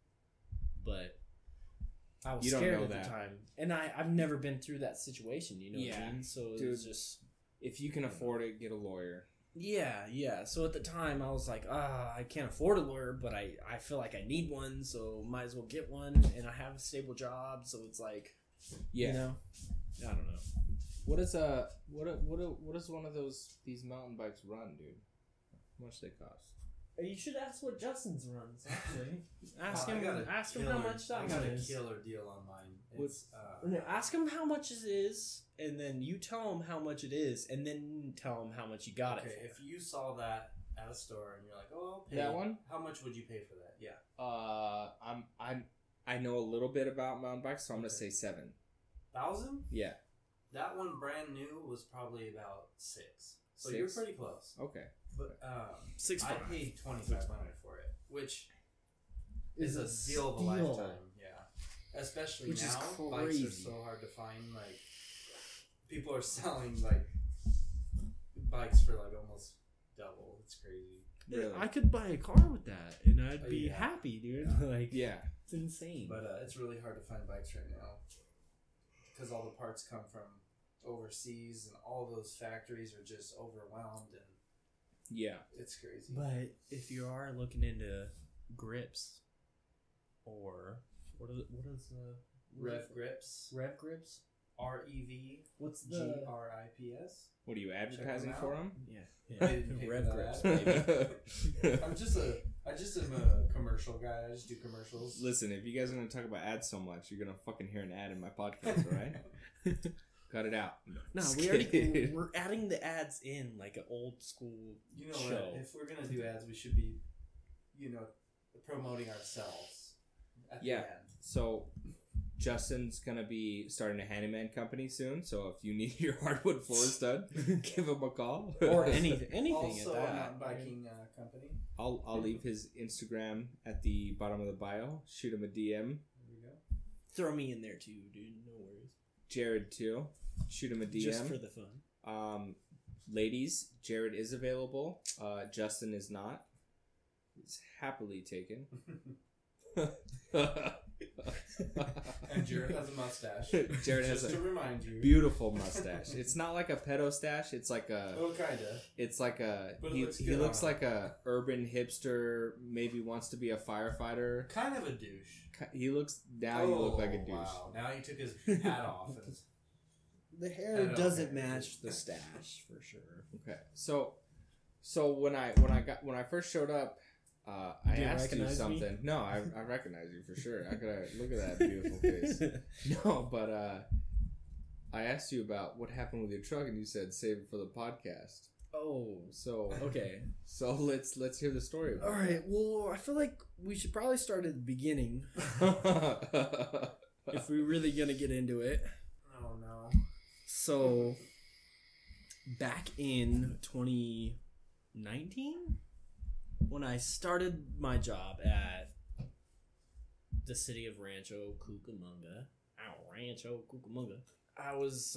But I was You don't scared know at that. the time. And I've never been through that situation, you know what Yeah, I mean? So it dude. was just if you can afford it, get a lawyer. yeah. So at the time I was like, I can't afford a lawyer, but I feel like I need one, so might as well get one, and I have a stable job, so it's like Yeah. you know. I don't know. What is what is one of these mountain bikes run, dude? How much they cost? You should ask what Justin's runs. Actually, ask I him. got a Ask him killer- how much that I got one a is. killer deal on mine. What's- It's No, ask him how much it is, and then you tell him how much it is, and then tell him how much you got okay. it If you saw that at a store and you're like, "Oh, I'll pay," That one? How much would you pay for that? Yeah, I know a little bit about mountain bikes, so I'm gonna Okay. say 7. 1,000. Yeah. That one brand new was probably about 6. So 6? you're pretty close. Okay. But for. 6 I paid $2,500 for it, which is a It's deal of a steal. lifetime. Yeah, especially Which is now, bikes are crazy. so hard to find. Like, people are selling like bikes for like almost double. It's crazy. Really? I could buy a car with that, and I'd Oh, be yeah. happy, dude. Like, Yeah. it's insane. But it's really hard to find bikes right now because all the parts come from overseas, and all those factories are just overwhelmed, and Yeah. it's crazy. But if you are looking into grips, or what is Rev Grips, Rev grips? REV What's the GRIPS. What are you advertising them for out. them? yeah? They didn't pay Rev for grips, that. baby. I just am a commercial guy. I just do commercials. Listen, if you guys are gonna talk about ads so much, you're gonna fucking hear an ad in my podcast, all right? Cut it out. No, Just we already kidding. we're adding the ads in like an old school. You know show. what? If we're gonna do ads, we should be, promoting ourselves at Yeah. the end. So, Justin's gonna be starting a handyman company soon, so if you need your hardwood floors done, give him a call. Or anything Also, at a that. mountain biking company. I'll leave his Instagram at the bottom of the bio. Shoot him a DM. There we go. Throw me in there too, dude. No worries. Jared too. Shoot him a DM. Just for the fun. Ladies, Jared is available. Justin is not. He's happily taken. And Jared has a mustache. Jared has Just a to remind you. beautiful mustache. It's not like a pedo stash. It's like a. Oh, kinda. It's like a. But it He looks he good looks on like a urban hipster. Maybe wants to be a firefighter. Kind of a douche. He looks now. You look like a douche. Wow. Now he took his hat off. And The I hair don't doesn't care. match the stash for sure. Okay, so when I first showed up, I Did you asked you recognize me? something. No, I recognize you for sure. I gotta look at that beautiful face. No, but I asked you about what happened with your truck, and you said save it for the podcast. Oh, So okay. so let's hear the story. All right. Well, I feel like we should probably start at the beginning About if we're really gonna get into it. oh no. So, back in 2019, when I started my job at the city of Rancho Cucamonga, I was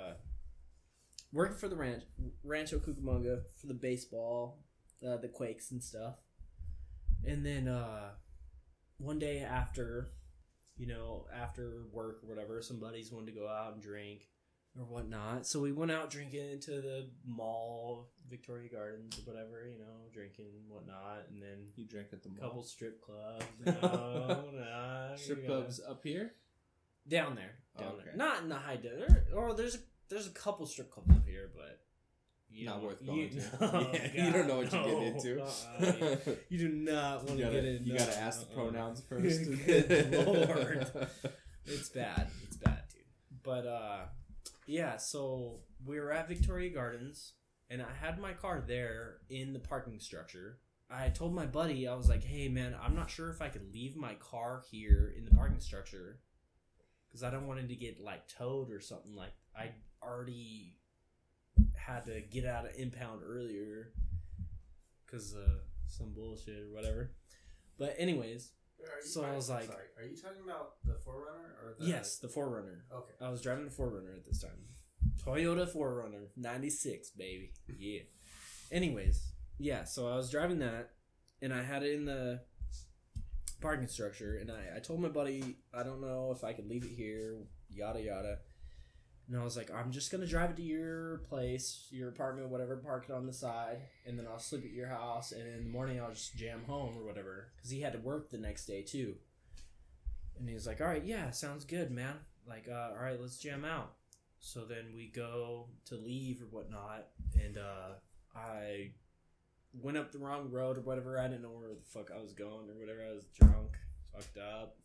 working for the Rancho Cucamonga for the baseball, the Quakes and stuff. And then one day after work or whatever, some buddies wanted to go out and drink or whatnot. So we went out drinking to the mall, Victoria Gardens or whatever, drinking and whatnot. And then you drink at the a mall. couple strip clubs. Strip clubs up here. Down there. Okay. Not in the high desert. Or there's a couple strip clubs up here, but Not worth going to. No, Yeah, you don't know what you're getting into. You do not want to get in. You gotta ask the pronouns first. Good Lord. It's bad, dude. But yeah, so we were at Victoria Gardens, and I had my car there in the parking structure. I told my buddy, I was like, hey man, I'm not sure if I could leave my car here in the parking structure because I don't want it to get like towed or something. Like I already had to get out of impound earlier because some bullshit or whatever. But anyways, so I was like, sorry, are you talking about the 4Runner or the? yes, the 4Runner. Okay. I was driving the 4Runner at this time. Toyota 4Runner, 96, baby. Yeah. Anyways, yeah, so I was driving that, and I had it in the parking structure, and I told my buddy, I don't know if I could leave it here, yada yada. And I was like, I'm just going to drive it to your place, your apartment, whatever, park it on the side, and then I'll sleep at your house, and in the morning I'll just jam home or whatever, because he had to work the next day too. And he was like, all right, yeah, sounds good, man. Like, all right, let's jam out. So then we go to leave or whatnot, and I went up the wrong road or whatever. I didn't know where the fuck I was going or whatever. I was drunk, fucked up.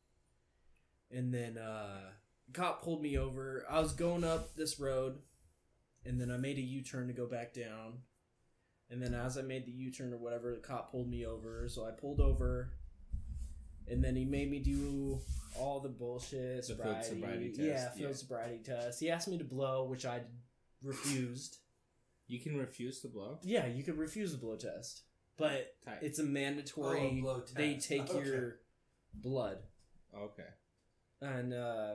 And then cop pulled me over. I was going up this road, and then I made a U-turn to go back down. And then as I made the U-turn or whatever, the cop pulled me over. So I pulled over, and then he made me do all the bullshit, field sobriety test. Yeah, field sobriety test. He asked me to blow, which I refused. You can refuse to blow? Yeah, you can refuse the blow test, but Tight. it's a mandatory. blow test. They take Okay. your blood, Okay. and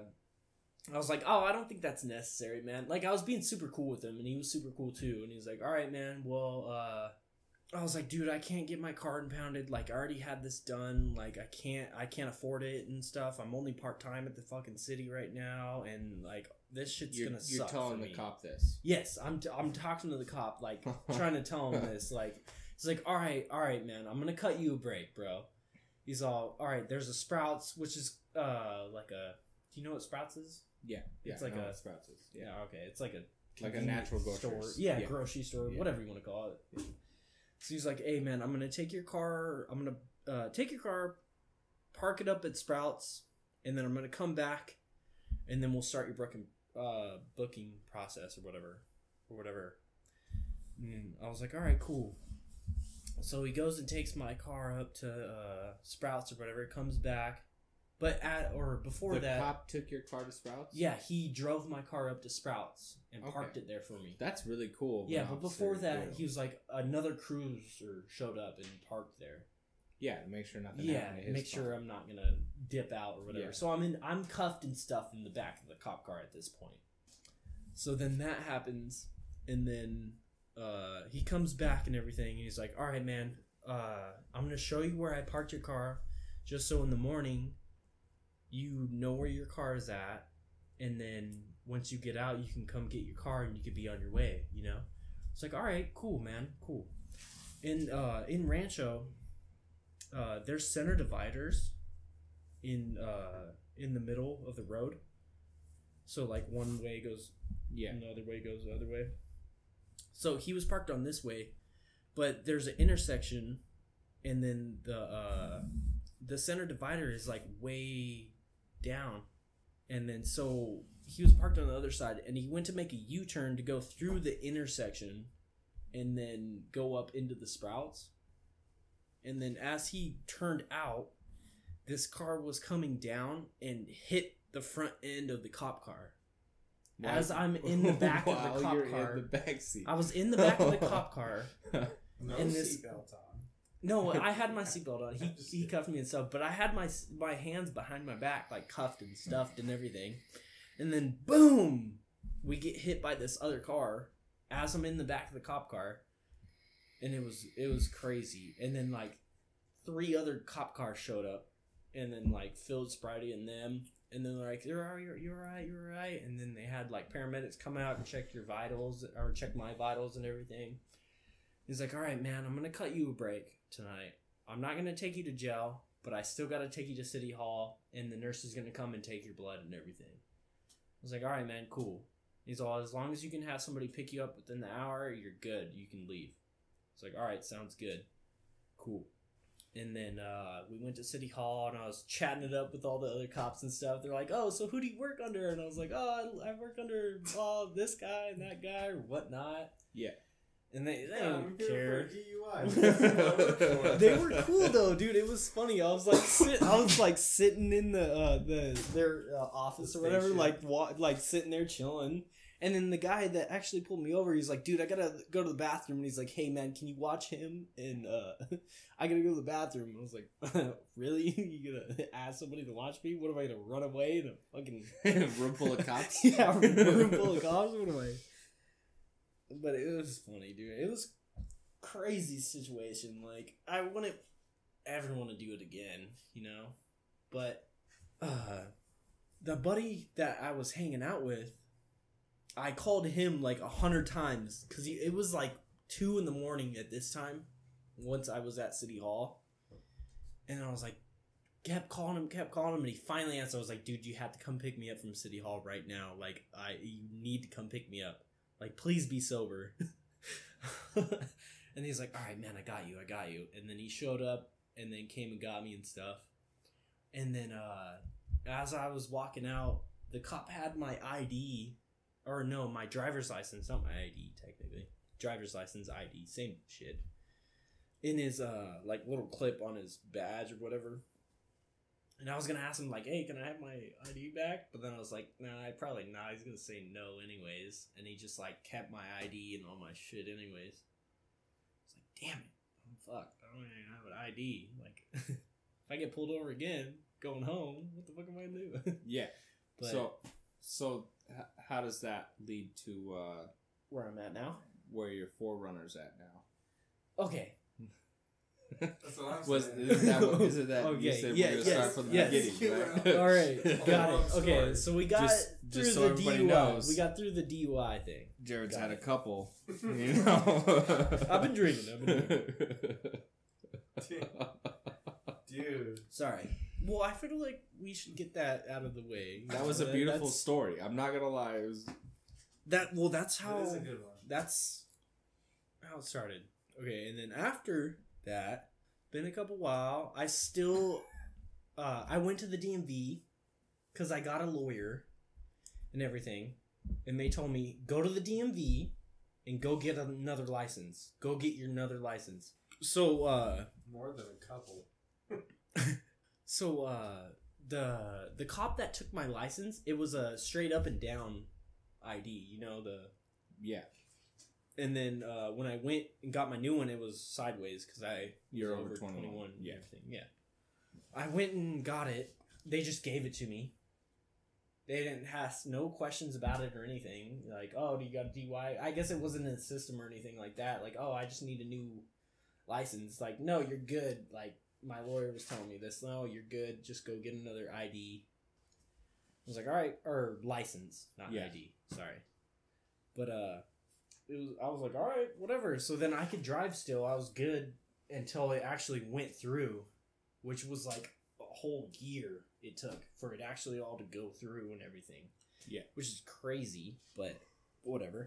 I was like, "Oh, I don't think that's necessary, man." Like, I was being super cool with him, and he was super cool too. And he was like, "All right, man. Well, I was like, dude, I can't get my car impounded. Like, I already had this done. Like, I can't afford it and stuff. I'm only part-time at the fucking city right now, and like, this shit's gonna suck. You're telling for the me." cop this. Yes, I'm talking to the cop, like, trying to tell him this. Like, he's like, all right, man, I'm gonna cut you a break, bro. He's all right. There's a Sprouts, which is like a. Do you know what Sprouts is? Yeah. It's like a Sprouts. Yeah, okay. It's like a Like a convenience natural grocery store. store. Yeah, Yeah. grocery store, Yeah. whatever you want to call it. Yeah. So he's like, "Hey, man, I'm gonna take your car. I'm gonna take your car, park it up at Sprouts, and then I'm gonna come back, and then we'll start your booking process or whatever." And I was like, "All right, cool." So he goes and takes my car up to Sprouts or whatever. Comes back, But before the that, cop took your car to Sprouts? yeah, he drove my car up to Sprouts and Okay. parked it there for me. That's really cool. of Yeah, an but officer before to that, do. he was like, another cruiser showed up and parked there. Yeah, to make sure nothing Yeah, happened to his make sure car. I'm not gonna dip out or whatever. Yeah. So I'm cuffed and stuff in the back of the cop car at this point. So then that happens, and then he comes back and everything, and he's like, "All right, man, I'm gonna show you where I parked your car, just so in the morning, you know where your car is at, and then once you get out, you can come get your car and you could be on your way." You know, it's like, "All right, cool, man, cool." In Rancho. There's center dividers in the middle of the road, so like one way goes, another way goes the other way. So he was parked on this way, but there's an intersection, and then the center divider is like way down, and then so he was parked on the other side, and he went to make a U-turn to go through the intersection, and then go up into the Sprouts. And then as he turned out, this car was coming down and hit the front end of the cop car. While- As I'm in the back of the while cop you're car. in the back seat. I was in the back of the cop car. No And this- seatbelt on. No, I had my seatbelt on. I'm just He kidding. cuffed me and stuff, but I had my hands behind my back, like cuffed and stuffed and everything. And then boom, we get hit by this other car as I'm in the back of the cop car. And it was crazy. And then like 3 other cop cars showed up, and then like Phil, Spritey, and them, and then they're like, you're right. And then they had like paramedics come out and check your vitals, or check my vitals and everything. He's like, all right, man, I'm gonna cut you a break tonight. I'm not gonna take you to jail, but I still gotta take you to City Hall, and the nurse is gonna come and take your blood and everything. I was like, all right, man, cool. He's all, as long as you can have somebody pick you up within the hour, you're good. You can leave. It's like, all right, sounds good. Cool. And then we went to City Hall, and I was chatting it up with all the other cops and stuff. They're like, oh, so who do you work under? And I was like, oh, I work under this guy and that guy or whatnot. Yeah. And they I'm don't here care. for DUI. They were cool though, dude. It was funny. I was like sitting in their office or whatever, Station. like sitting there chilling. And then the guy that actually pulled me over, he's like, dude, I gotta go to the bathroom. And he's like, hey man, can you watch him? And I gotta go to the bathroom. And I was like, really? You gonna ask somebody to watch me? What am I gonna run away in a fucking Room full of cops? Yeah, room full of cops. What am I? But it was funny, dude. It was crazy situation. Like, I wouldn't ever want to do it again, you know? But the buddy that I was hanging out with, I called him like 100 times because it was like 2 a.m. at this time once I was at City Hall. And I was like, kept calling him, and he finally answered. I was like, dude, you have to come pick me up from City Hall right now. Like, you need to come pick me up. Like, please be sober. And he's like, all right, man, I got you. And then he showed up and then came and got me and stuff. And then as I was walking out, the cop had my ID, or no, my driver's license, not my ID technically. Driver's license, ID, same shit. In his like little clip on his badge or whatever. And I was gonna ask him like, hey, can I have my ID back? But then I was like, nah, probably not. He's gonna say no anyways. And he just like kept my ID and all my shit anyways. It's like, damn it, I'm fucked. I don't even have an ID. Like, if I get pulled over again going home, what the fuck am I gonna do? Yeah. But So how does that lead to where I'm at now? where your Forerunners at now? Okay. That's what I'm Was saying. isn't that you Okay, said yeah, we're gonna yes, start from the yes. beginning, right? All right, got Long it. Okay, story. so we got Just through so the everybody DUI. knows. We got through the DUI thing. Jared's Got had a it. couple. You know. I've been drinking. Dude. Sorry. Well, I feel like we should get that out of the way. That was a beautiful story. I'm not gonna lie. It was. That's how. That is a good one. That's how it started. Okay, and then after that, been a couple while. I still, I went to the DMV because I got a lawyer and everything, and they told me go to the DMV and go get another license. Go get your another license. So, More than a couple. the cop that took my license, it was a straight up and down ID, you know, Yeah. and then when I went and got my new one, it was sideways because You're over 21. and Yeah. everything. Yeah. I went and got it. They just gave it to me. They didn't ask no questions about it or anything. Like, oh, do you got a DUI? I guess it wasn't in the system or anything like that. Like, oh, I just need a new license. Like, no, you're good. Like, my lawyer was telling me this. No, you're good. Just go get another ID. I was like, all right, or license, not ID. Sorry, but I was like, all right, whatever. So then I could drive still. I was good until it actually went through, which was like a whole year it took for it actually all to go through and everything. Yeah, which is crazy, but whatever.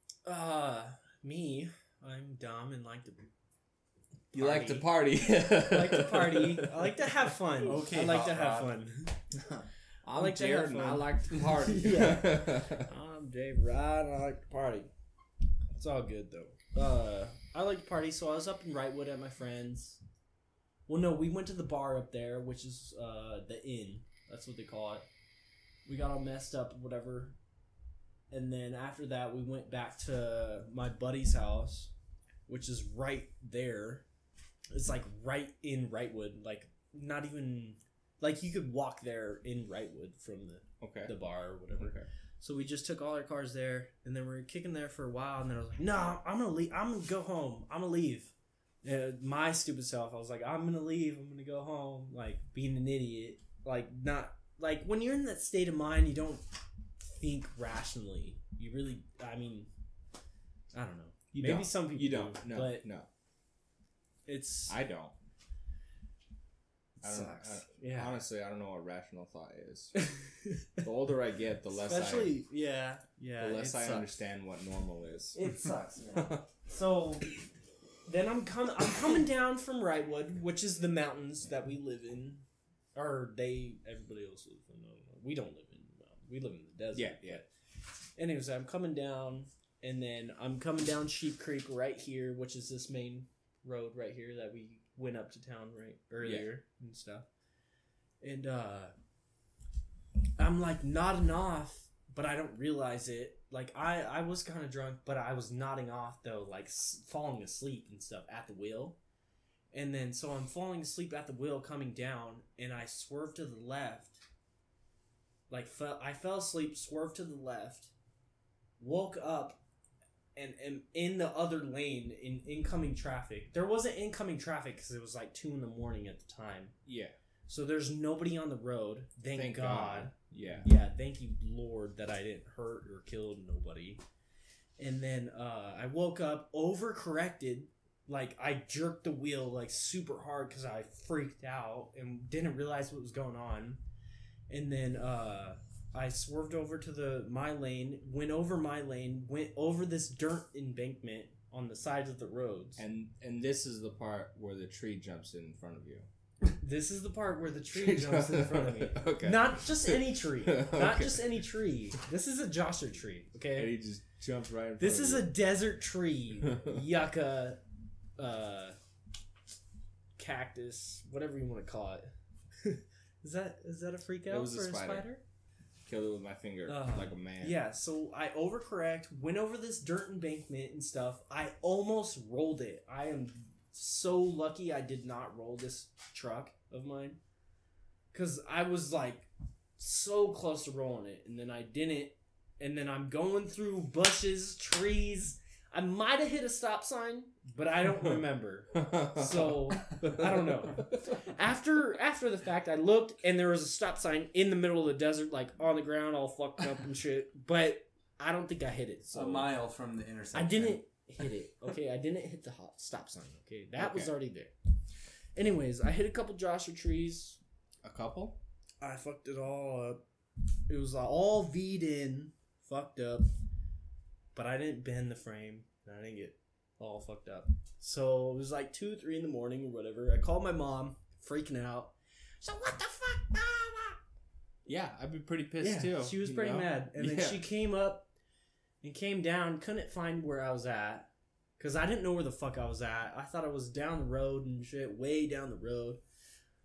Me, I'm dumb and like to. You like to party. I like to party. I like to have fun. Okay, I like to Hot have Rod. fun. I'm like to Jared have and I fun. like to party. Yeah. I'm Dave Rod. I like to party. It's all good though. I like to party, so I was up in Wrightwood at my friend's. Well, no, we went to the bar up there, which is the inn. That's what they call it. We got all messed up, whatever. And then after that, we went back to my buddy's house, which is right there. It's like right in Wrightwood, like not even like you could walk there in Wrightwood from the bar or whatever. Okay. So we just took all our cars there, and then we were kicking there for a while, and then I was like, "No, I'm gonna leave. I'm gonna go home. I'm gonna leave." My stupid self, I was like, "I'm gonna leave. I'm gonna go home." Like being an idiot, like not like when you're in that state of mind, you don't think rationally. You really, I mean, I don't know. You Maybe don't. some people You don't. do, No. but No. it's I don't. I don't sucks. know. Yeah. Honestly, I don't know what rational thought is. The older I get, the less Especially, the less it I sucks. understand what normal is. It sucks, man. So then I'm coming down from Wrightwood, which is the mountains that we live in, or everybody else lives in. We don't live in the mountains. We live in the desert. Yeah. Anyways, I'm coming down, and then I'm coming down Sheep Creek right here, which is this main road right here that we went up to town right earlier and stuff. And I'm like nodding off, but I don't realize it. Like I was kind of drunk, but I was nodding off though, like falling asleep and stuff at the wheel. And then so I'm falling asleep at the wheel coming down, and I swerved to the left. Like I fell asleep, swerved to the left, woke up, and am in the other lane in incoming traffic. There wasn't incoming traffic because it was like 2 a.m. at the time. Yeah. So there's nobody on the road. Thank God. Yeah. Yeah, thank you, Lord, that I didn't hurt or kill nobody. And then I woke up, overcorrected. Like, I jerked the wheel, like, super hard because I freaked out and didn't realize what was going on. And then I swerved over to my lane, went over my lane, went over this dirt embankment on the sides of the roads. And this is the part where the tree jumps in front of you. This is the part where the tree jumps in front of me. Okay. Not just any tree. Not Okay. just any tree. This is a Josser tree, And okay? he just jumps right in front This of is you. a desert tree. Yucca, cactus, whatever you want to call it. Is that a freak out It was for a spider. Killed it with my finger like a man. Yeah, so I overcorrect, went over this dirt embankment and stuff. I almost rolled it. I am so lucky I did not roll this truck of mine. Because I was like so close to rolling it, and then I didn't. And then I'm going through bushes, trees. I might have hit a stop sign, but I don't remember. So, I don't know. After the fact, I looked, and there was a stop sign in the middle of the desert, like on the ground, all fucked up and shit. But I don't think I hit it. So A mile from the intersection. I didn't hit it. Okay, I didn't hit the stop sign. Okay, that was Okay. already there. Anyways, I hit a couple Joshua trees. A couple? I fucked it all up. It was all V'd in, fucked up. But I didn't bend the frame. And I didn't get all fucked up. So it was like 2, 3 in the morning or whatever. I called my mom, freaking out. So what the fuck? Blah, blah. Yeah, I'd be pretty pissed too. She was you pretty know? mad. And then Yeah. she came up and came down, couldn't find where I was at. Because I didn't know where the fuck I was at. I thought I was down the road and shit, way down the road.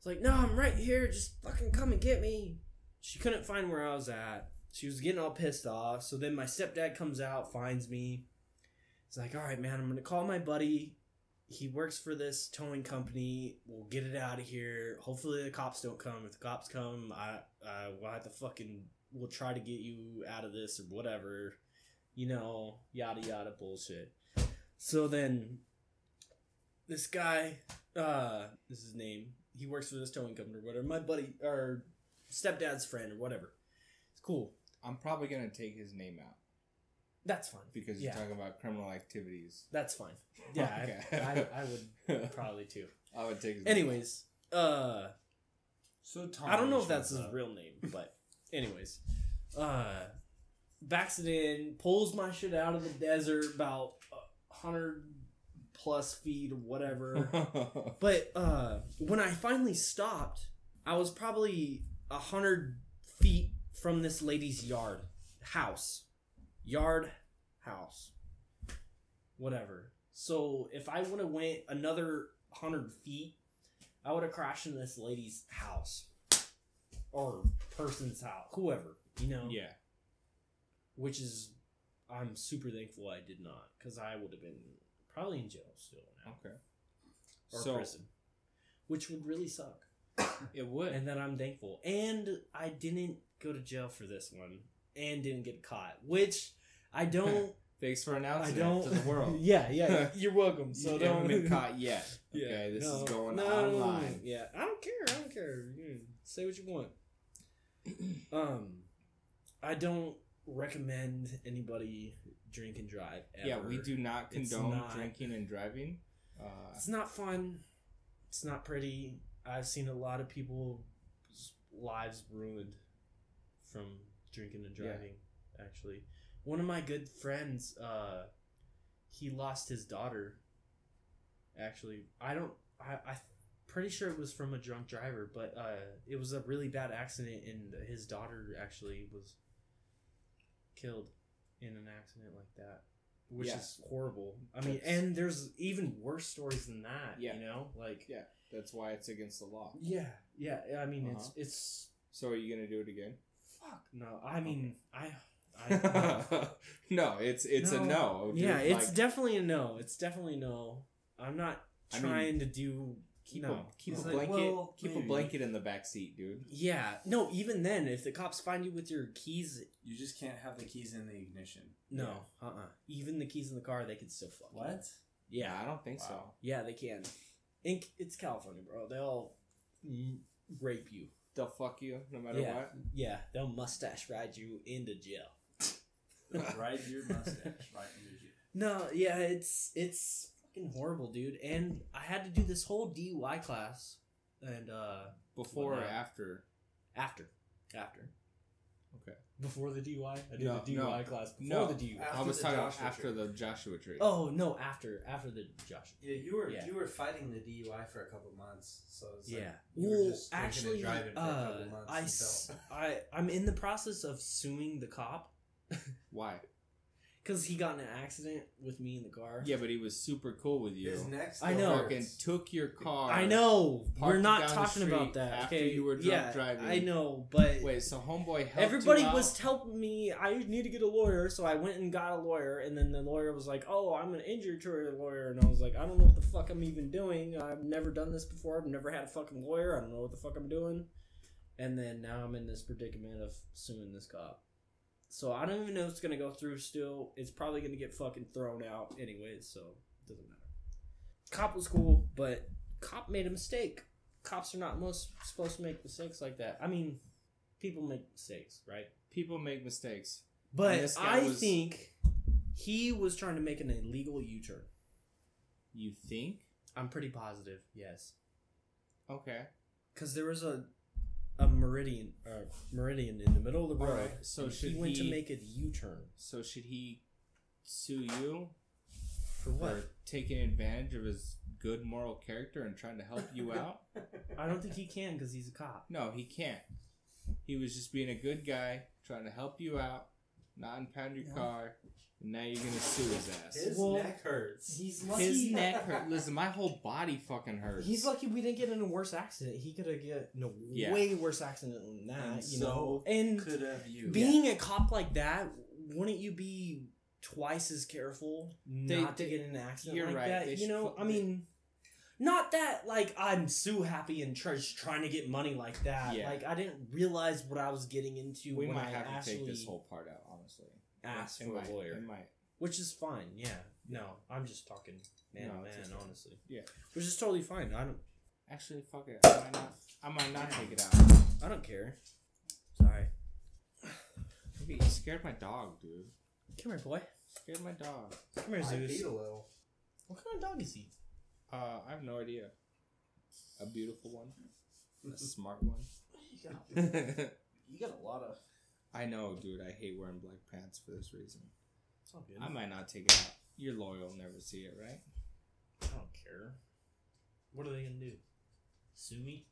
It's like, no, I'm right here. Just fucking come and get me. She couldn't find where I was at. She was getting all pissed off. So then my stepdad comes out, finds me. He's like, all right, man, I'm going to call my buddy. He works for this towing company. We'll get it out of here. Hopefully the cops don't come. If the cops come, we'll have to we'll try to get you out of this or whatever. You know, yada yada bullshit. So then this guy, this is his name. He works for this towing company or whatever. My buddy, or stepdad's friend or whatever. It's cool. I'm probably going to take his name out. That's fine. Because you're talking about criminal activities. That's fine. Yeah, okay. I would probably too. I would take his Anyways, so Tom, I don't know if that's his real name, but anyways, backs it in, pulls my shit out of the desert about 100 plus feet or whatever. But when I finally stopped, I was probably 100 feet from this lady's house, whatever. So if I would have went another 100 feet, I would have crashed into this lady's house or person's house, whoever, you know. Yeah. Which is, I'm super thankful I did not, because I would have been probably in jail still now. Okay. Or prison, which would really suck. It would. And then I'm thankful, and I didn't go to jail for this one, and didn't get caught, which I don't. Thanks for announcing it to the world. Yeah, you're welcome. So you don't haven't been caught yet. Okay, yeah, this is going online. Yeah, I don't care. Say what you want. I don't recommend anybody drink and drive ever. Yeah, we do not condone drinking and driving. It's not fun. It's not pretty. I've seen a lot of people's lives ruined from drinking and driving, actually. One of my good friends, he lost his daughter. Actually, I'm pretty sure it was from a drunk driver, but it was a really bad accident, and his daughter actually was killed in an accident like that, which is horrible. I mean, and there's even worse stories than that. Yeah. You know, like that's why it's against the law. Yeah. I mean, it's. So are you gonna do it again? Fuck no. I mean, no, it's a no. Dude. Yeah, it's definitely a no. It's definitely no. I'm not trying to do. Keep a blanket in the back seat, dude. Yeah, no. Even then, if the cops find you with your keys, you just can't have the keys in the ignition. No, Even the keys in the car, they could still fuck. What? Yeah, I don't think so. Yeah, they can. It's California, bro. They'll rape you. They'll fuck you no matter what. Yeah, they'll mustache ride you into jail. Ride your mustache right into jail. No, yeah, it's fucking horrible, dude. And I had to do this whole DUI class, and before or after? After. Okay. Before the DUI? I did the DUI class before the DUI. I was talking after the Joshua tree. Oh no, after the Joshua. Yeah, you were fighting the DUI for a couple months, so it's like actually, I'm in the process of suing the cop. Why? Because he got in an accident with me in the car. Yeah, but he was super cool with you. His next I know. Fucking took your car. I know. We're not talking about that. After okay? you were drunk driving. I know, but wait. So homeboy helped everybody you out? was helping me. I need to get a lawyer, so I went and got a lawyer. And then the lawyer was like, "Oh, I'm an injury lawyer," and I was like, "I don't know what the fuck I'm even doing. I've never done this before. I've never had a fucking lawyer. I don't know what the fuck I'm doing." And then now I'm in this predicament of suing this cop. So I don't even know if it's going to go through still. It's probably going to get fucking thrown out anyways, so it doesn't matter. Cop was cool, but cop made a mistake. Cops are not supposed to make mistakes like that. I mean, people make mistakes, right? People make mistakes. But I think he was trying to make an illegal U-turn. You think? I'm pretty positive, yes. Okay. Because there was a meridian in the middle of the road. Right. So he went to make a U-turn. So should he sue you for what? For taking advantage of his good moral character and trying to help you out? I don't think he can because he's a cop. No, he can't. He was just being a good guy, trying to help you out. not impound your No. car. And now you're gonna sue his ass. His Well, neck hurts. He's lucky. His neck hurt. Listen, my whole body fucking hurts. He's lucky we didn't get in a worse accident. He could have get in a Yeah. way worse accident than that, And you know. so And Could have you. being a cop like that, wouldn't you be twice as careful not to they- get in an accident you're like right. that? They You should know, fu- I mean, not that like I'm so happy and trying to get money like that. Yeah. Like I didn't realize what I was getting into we when might I have to actually take this whole part out, honestly. asked It for might, a lawyer, It might. which is fine. Yeah, no, I'm just talking man No, to it's man, just fine. honestly. Yeah. Which is totally fine. Actually, fuck it. I might not take it out. I don't care. Sorry. Maybe you scared my dog, dude. Come here, boy. Scared my dog. Come here, I Zeus. beat a little. What kind of dog is he? I have no idea. A beautiful one. A smart one. You got a lot of. I know, dude. I hate wearing black pants for this reason. It's all good. I might not take it out. You're loyal, never see it, right? I don't care. What are they gonna do? Sue me?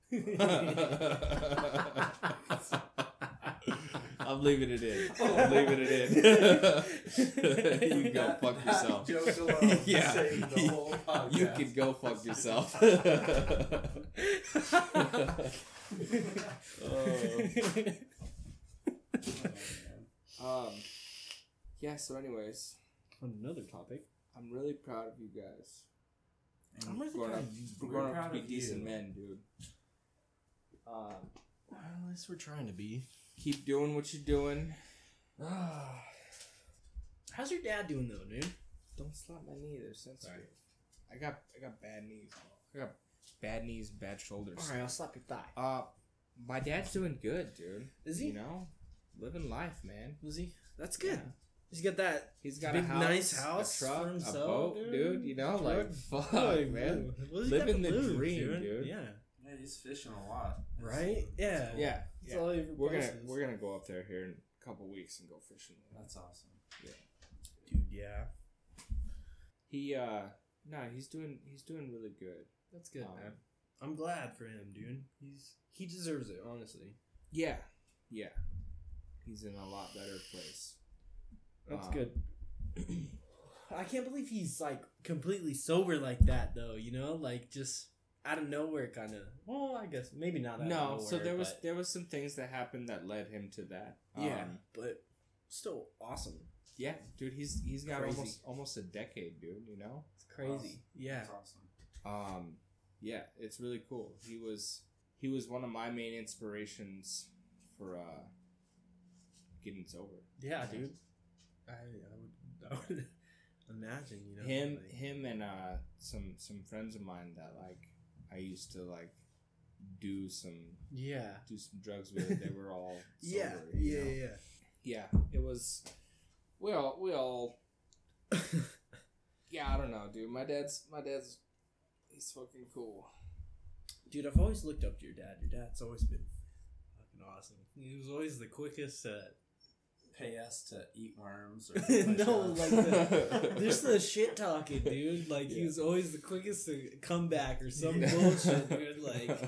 I'm leaving it in. I'm leaving it in. You can go fuck yourself. Joke alone Yeah. saved the whole podcast. You can go fuck yourself. Yeah, so anyways, On another topic. I'm really proud of you guys. And I'm really Growing proud up, of you. we're We're growing up proud to be of decent you. men, dude. Well, at least we're trying to be. Keep doing what you're doing. How's your dad doing though, dude? Don't slap my knee. They're sensitive. Sorry. I got bad knees. I got bad knees, bad shoulders. Alright, I'll slap your thigh. My dad's doing good, dude. Is he? You know, living life, man. Was he? That's good. Yeah. He's got that. He's got Big, a house, nice house a truck, for a himself, boat, dude. You know, like Truck. fuck, Like, man. what has he got Living to the lose, dream, dude. Yeah. Yeah, he's fishing a lot. Right? Yeah. Yeah, That's yeah. all he ever We're posts. gonna go up there here in a couple weeks and go fishing. That's awesome. Dude, yeah. He's doing really good. That's good, Um, man. I'm glad for him, dude. He deserves it, honestly. Yeah. He's in a lot better place. That's Um, good. I can't believe he's like completely sober like that, though. You know, like just out of nowhere, kind of. Well, I guess maybe not. Out of No, nowhere, so but- there was some things that happened that led him to that. yeah, but still awesome. Yeah, dude, he's got Crazy. almost a decade, dude. You know. It's crazy. Awesome. Yeah. That's awesome. Yeah, it's really cool. He was one of my main inspirations for getting sober. Yeah, dude. I would imagine, you know, Him and some friends of mine that like I used to like do some drugs with. They were all sober, you know? Yeah, it was. We all. Yeah, I don't know, dude. My dad's. He's fucking cool. Dude, I've always looked up to your dad. Your dad's always been fucking awesome. He was always the quickest at. Pay us to eat worms or something No, like like that. just the shit talking, dude. Like he was always the quickest to come back or some bullshit, dude. Like,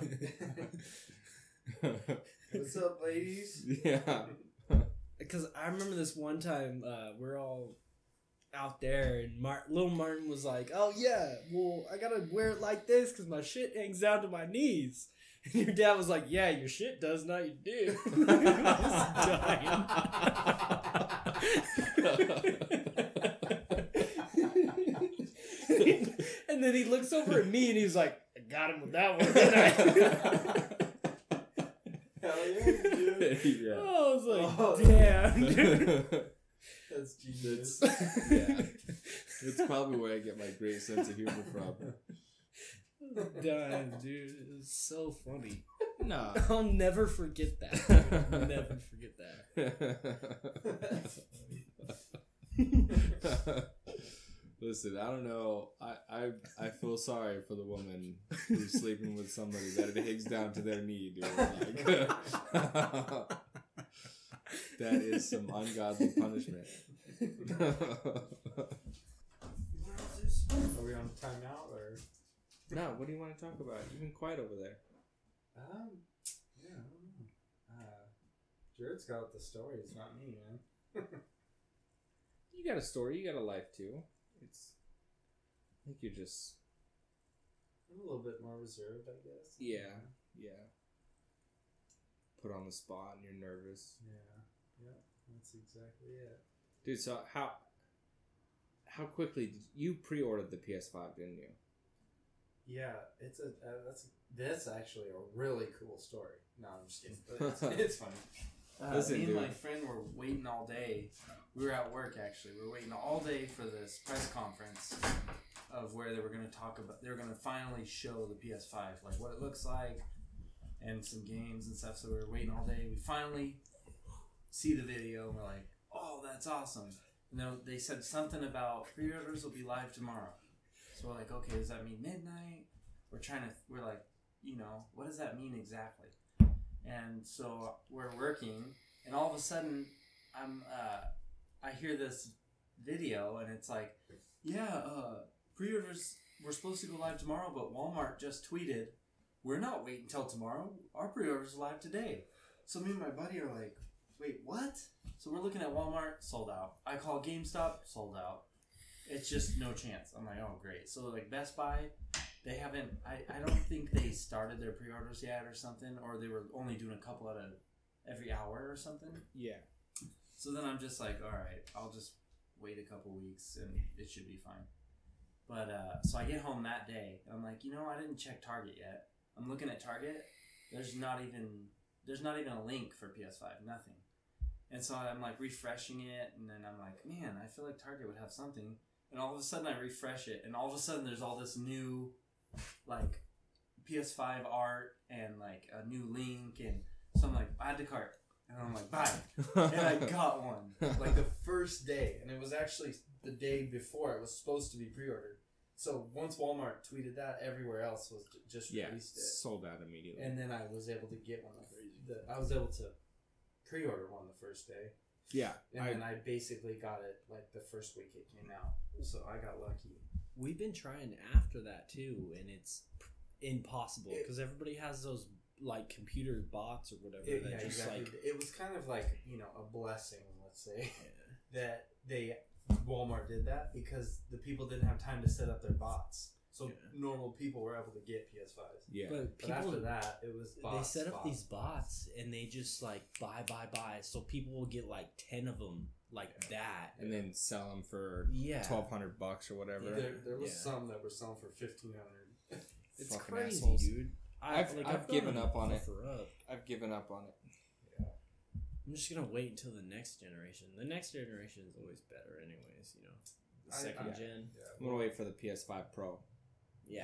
What's up, ladies? Yeah. because I remember this one time we're all out there and little Martin was like, "Oh yeah, well I gotta wear it like this because my shit hangs down to my knees." And your dad was like, "Yeah, your shit does, not your dick." And then he looks over at me and he's like, "I got him with that one, didn't I?" Hell yeah, dude. Yeah. Oh, I was like, Oh. damn, dude. That's genius. Yeah. It's probably where I get my great sense of humor from. Damn, dude. It was so funny. No. I'll never forget that. Dude. I'll never forget that. Listen, I don't know. I feel sorry for the woman who's sleeping with somebody that it hangs down to their knee, dude. Like, that is some ungodly punishment. Are we on timeout or? No, what do you want to talk about? You've been quiet over there. Yeah, I don't know. Jared's got the stories, not me, man. you got a story, you got a life too. I think you're just I'm a little bit more reserved, I guess. yeah. Put on the spot and you're nervous. Yeah, that's exactly it. Dude, so how quickly did you pre-ordered the PS5, didn't you? Yeah, that's actually a really cool story. No, I'm just kidding. But it's funny. Listen, me and dude. my friend were waiting all day. We were at work actually. We were waiting all day for this press conference of where they were going to talk about. They were going to finally show the PS5, like what it looks like, and some games and stuff. So we were waiting all day. We finally see the video, and we're like, "Oh, that's awesome!" And then they said something about pre-orders will be live tomorrow. So we're like, "Okay, does that mean midnight?" We're like, what does that mean exactly? And so we're working, and all of a sudden, I hear this video, and it's like, pre-orders were supposed to go live tomorrow, but Walmart just tweeted, we're not waiting until tomorrow. Our pre-orders are live today. So me and my buddy are like, wait, what? So we're looking at Walmart, sold out. I call GameStop, sold out. It's just no chance. I'm like, oh, great. So like Best Buy, they haven't, I don't think they started their pre-orders yet or something, or they were only doing a couple out of every hour or something. Yeah. So then I'm just like, all right, I'll just wait a couple weeks and it should be fine. But so I get home that day and I'm like, I didn't check Target yet. I'm looking at Target. There's not even a link for PS5, nothing. And so I'm like refreshing it, and then I'm like, man, I feel like Target would have something. And all of a sudden I refresh it, and all of a sudden there's all this new like PS5 art and like a new link, and so I'm like, add to cart. And I'm like, buy. And I got one like the first day, and it was actually the day before it was supposed to be pre-ordered. So once Walmart tweeted that, everywhere else was just released it. Sold out immediately. And then I was able to get one. I was able to pre-order one the first day. Yeah. And then I basically got it like the first week it came out. So I got lucky. We've been trying after that too, and it's impossible because everybody has those like computer bots or whatever. That just exactly. like It was kind of like a blessing, let's say, that Walmart did that because the people didn't have time to set up their bots. So normal people were able to get PS5s. Yeah. But But after that, it was bots. They set up these bots and they just like buy. So people will get like 10 of them like that. And then sell them for $1,200 or whatever. There was some that were selling for $1,500. It's Fucking crazy, assholes. dude. I've given up on it. Up. I've given up on it. I'm just gonna wait until the next generation. The next generation is always better, anyways. The second gen. I'm gonna wait for the PS5 Pro. Yeah.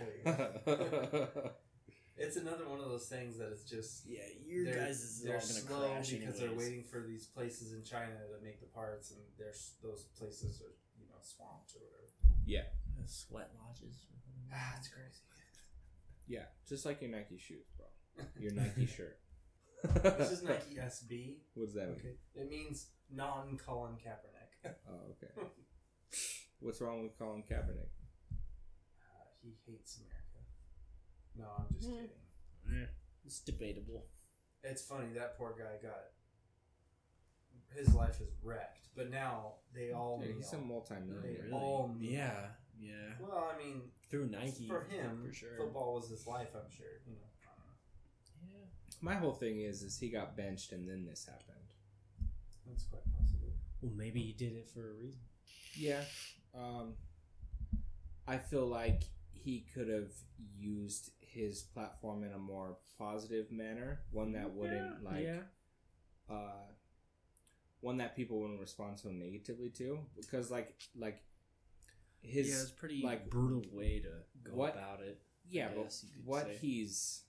It's another one of those things that is just your guys is all they're gonna slow crash because they're anyways. waiting for these places in China to make the parts, and those places are swamped or whatever. Yeah. Sweat lodges. It's crazy. Yeah, just like your Nike shoes, bro. Your Nike shirt. This is Nike SB. What does that mean? Okay. It means non-Colin Kaepernick. Oh, okay. What's wrong with Colin Kaepernick? He hates America. No, I'm just kidding. It's debatable. It's funny, that poor guy his life is wrecked, but now they all Dude, he's a multi-millionaire. They all kneel. Yeah. Well, I mean, through Nike for him, for sure. football was his life. I'm sure. I don't know. Yeah. My whole thing is he got benched and then this happened. That's quite possible. Well, maybe he did it for a reason. Yeah. I feel like he could have used his platform in a more positive manner, one that wouldn't one that people wouldn't respond so negatively to, because like his it's pretty brutal way to go about it. Yeah, but what he's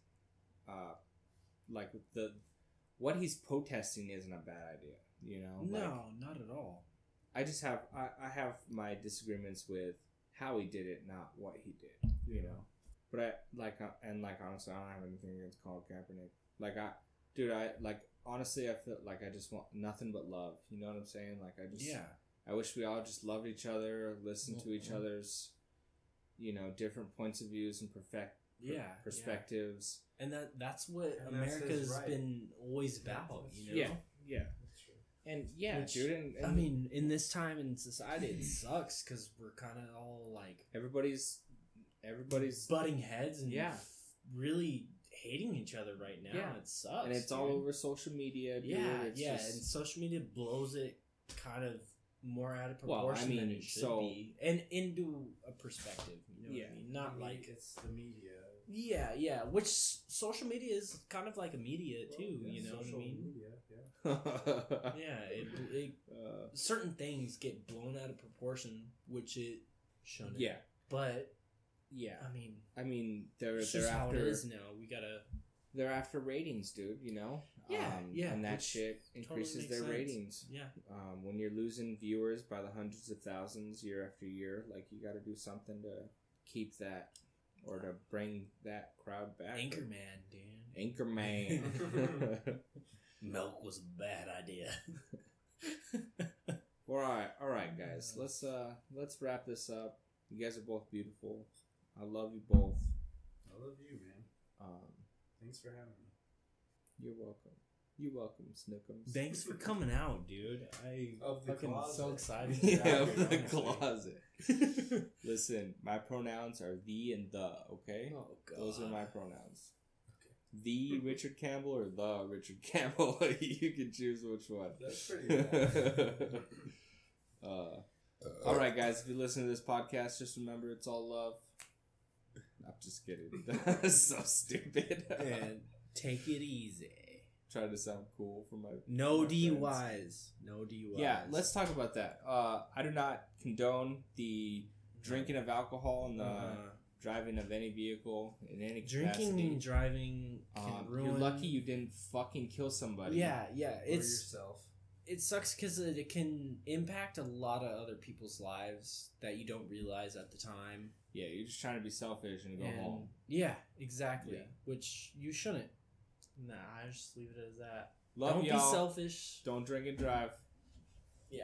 what he's protesting isn't a bad idea, No, not at all. I just have I have my disagreements with how he did it, not what he did, But I honestly, I don't have anything against Colin Kaepernick. Honestly, I feel like I just want nothing but love. You know what I'm saying? I wish we all just loved each other, listened to each other's, different points of views and perspectives. And that's what America's been always about, Yeah. And yeah, Which, dude. And I mean, in this time in society, it sucks because we're kind of all like everybody's butting heads and Yeah. really hating each other right now. Yeah. It sucks, and it's all over social media. Dude. Yeah, It's yeah, just- and social media blows it kind of more out of Well, I proportion than mean, it should so- be, and into a perspective. You know what I mean? Not like it's the media. yeah. Which social media is kind of like a media too. Well, you yeah, know what I social mean? Media, yeah. Yeah, it certain things get blown out of proportion, which it shouldn't. yeah, But yeah. I mean, They're it's they're just how it after is now. We gotta. they're after ratings, dude. You know. Yeah, yeah, And that which shit increases makes their sense. ratings. Yeah, When you're losing viewers by the hundreds of thousands year after year, like you got to do something to keep that or to bring that crowd back. Anchorman, Dan. Anchorman. Milk was a bad idea. all right, guys. Let's wrap this up. You guys are both beautiful. I love you both. I love you, man. Thanks for having me. You're welcome. You're welcome, Snookums. Thanks for coming out, dude. I Of the fucking closet. so excited. Yeah, Yeah. of the closet. Listen, my pronouns are the and the. Okay, Oh god. those are my pronouns. The Richard Campbell or the Richard Campbell. You can choose which one. That's pretty bad. All right, guys. If you listen to this podcast, just remember it's all love. I'm just kidding. That's so stupid. And take it easy. Trying to sound cool for my No my friends. DUIs. No DUIs. Yeah, let's talk about that. I do not condone the drinking of alcohol and the driving of any vehicle in any capacity. drinking and driving can ruin. You're lucky you didn't fucking kill somebody. Yeah, yeah. Or It's yourself. it sucks because it can impact a lot of other people's lives that you don't realize at the time. Yeah, you're just trying to be selfish and go And- home. Yeah, exactly. Yeah. Which you shouldn't. Nah, I just leave it as that. Love Don't y'all. be selfish. Don't drink and drive.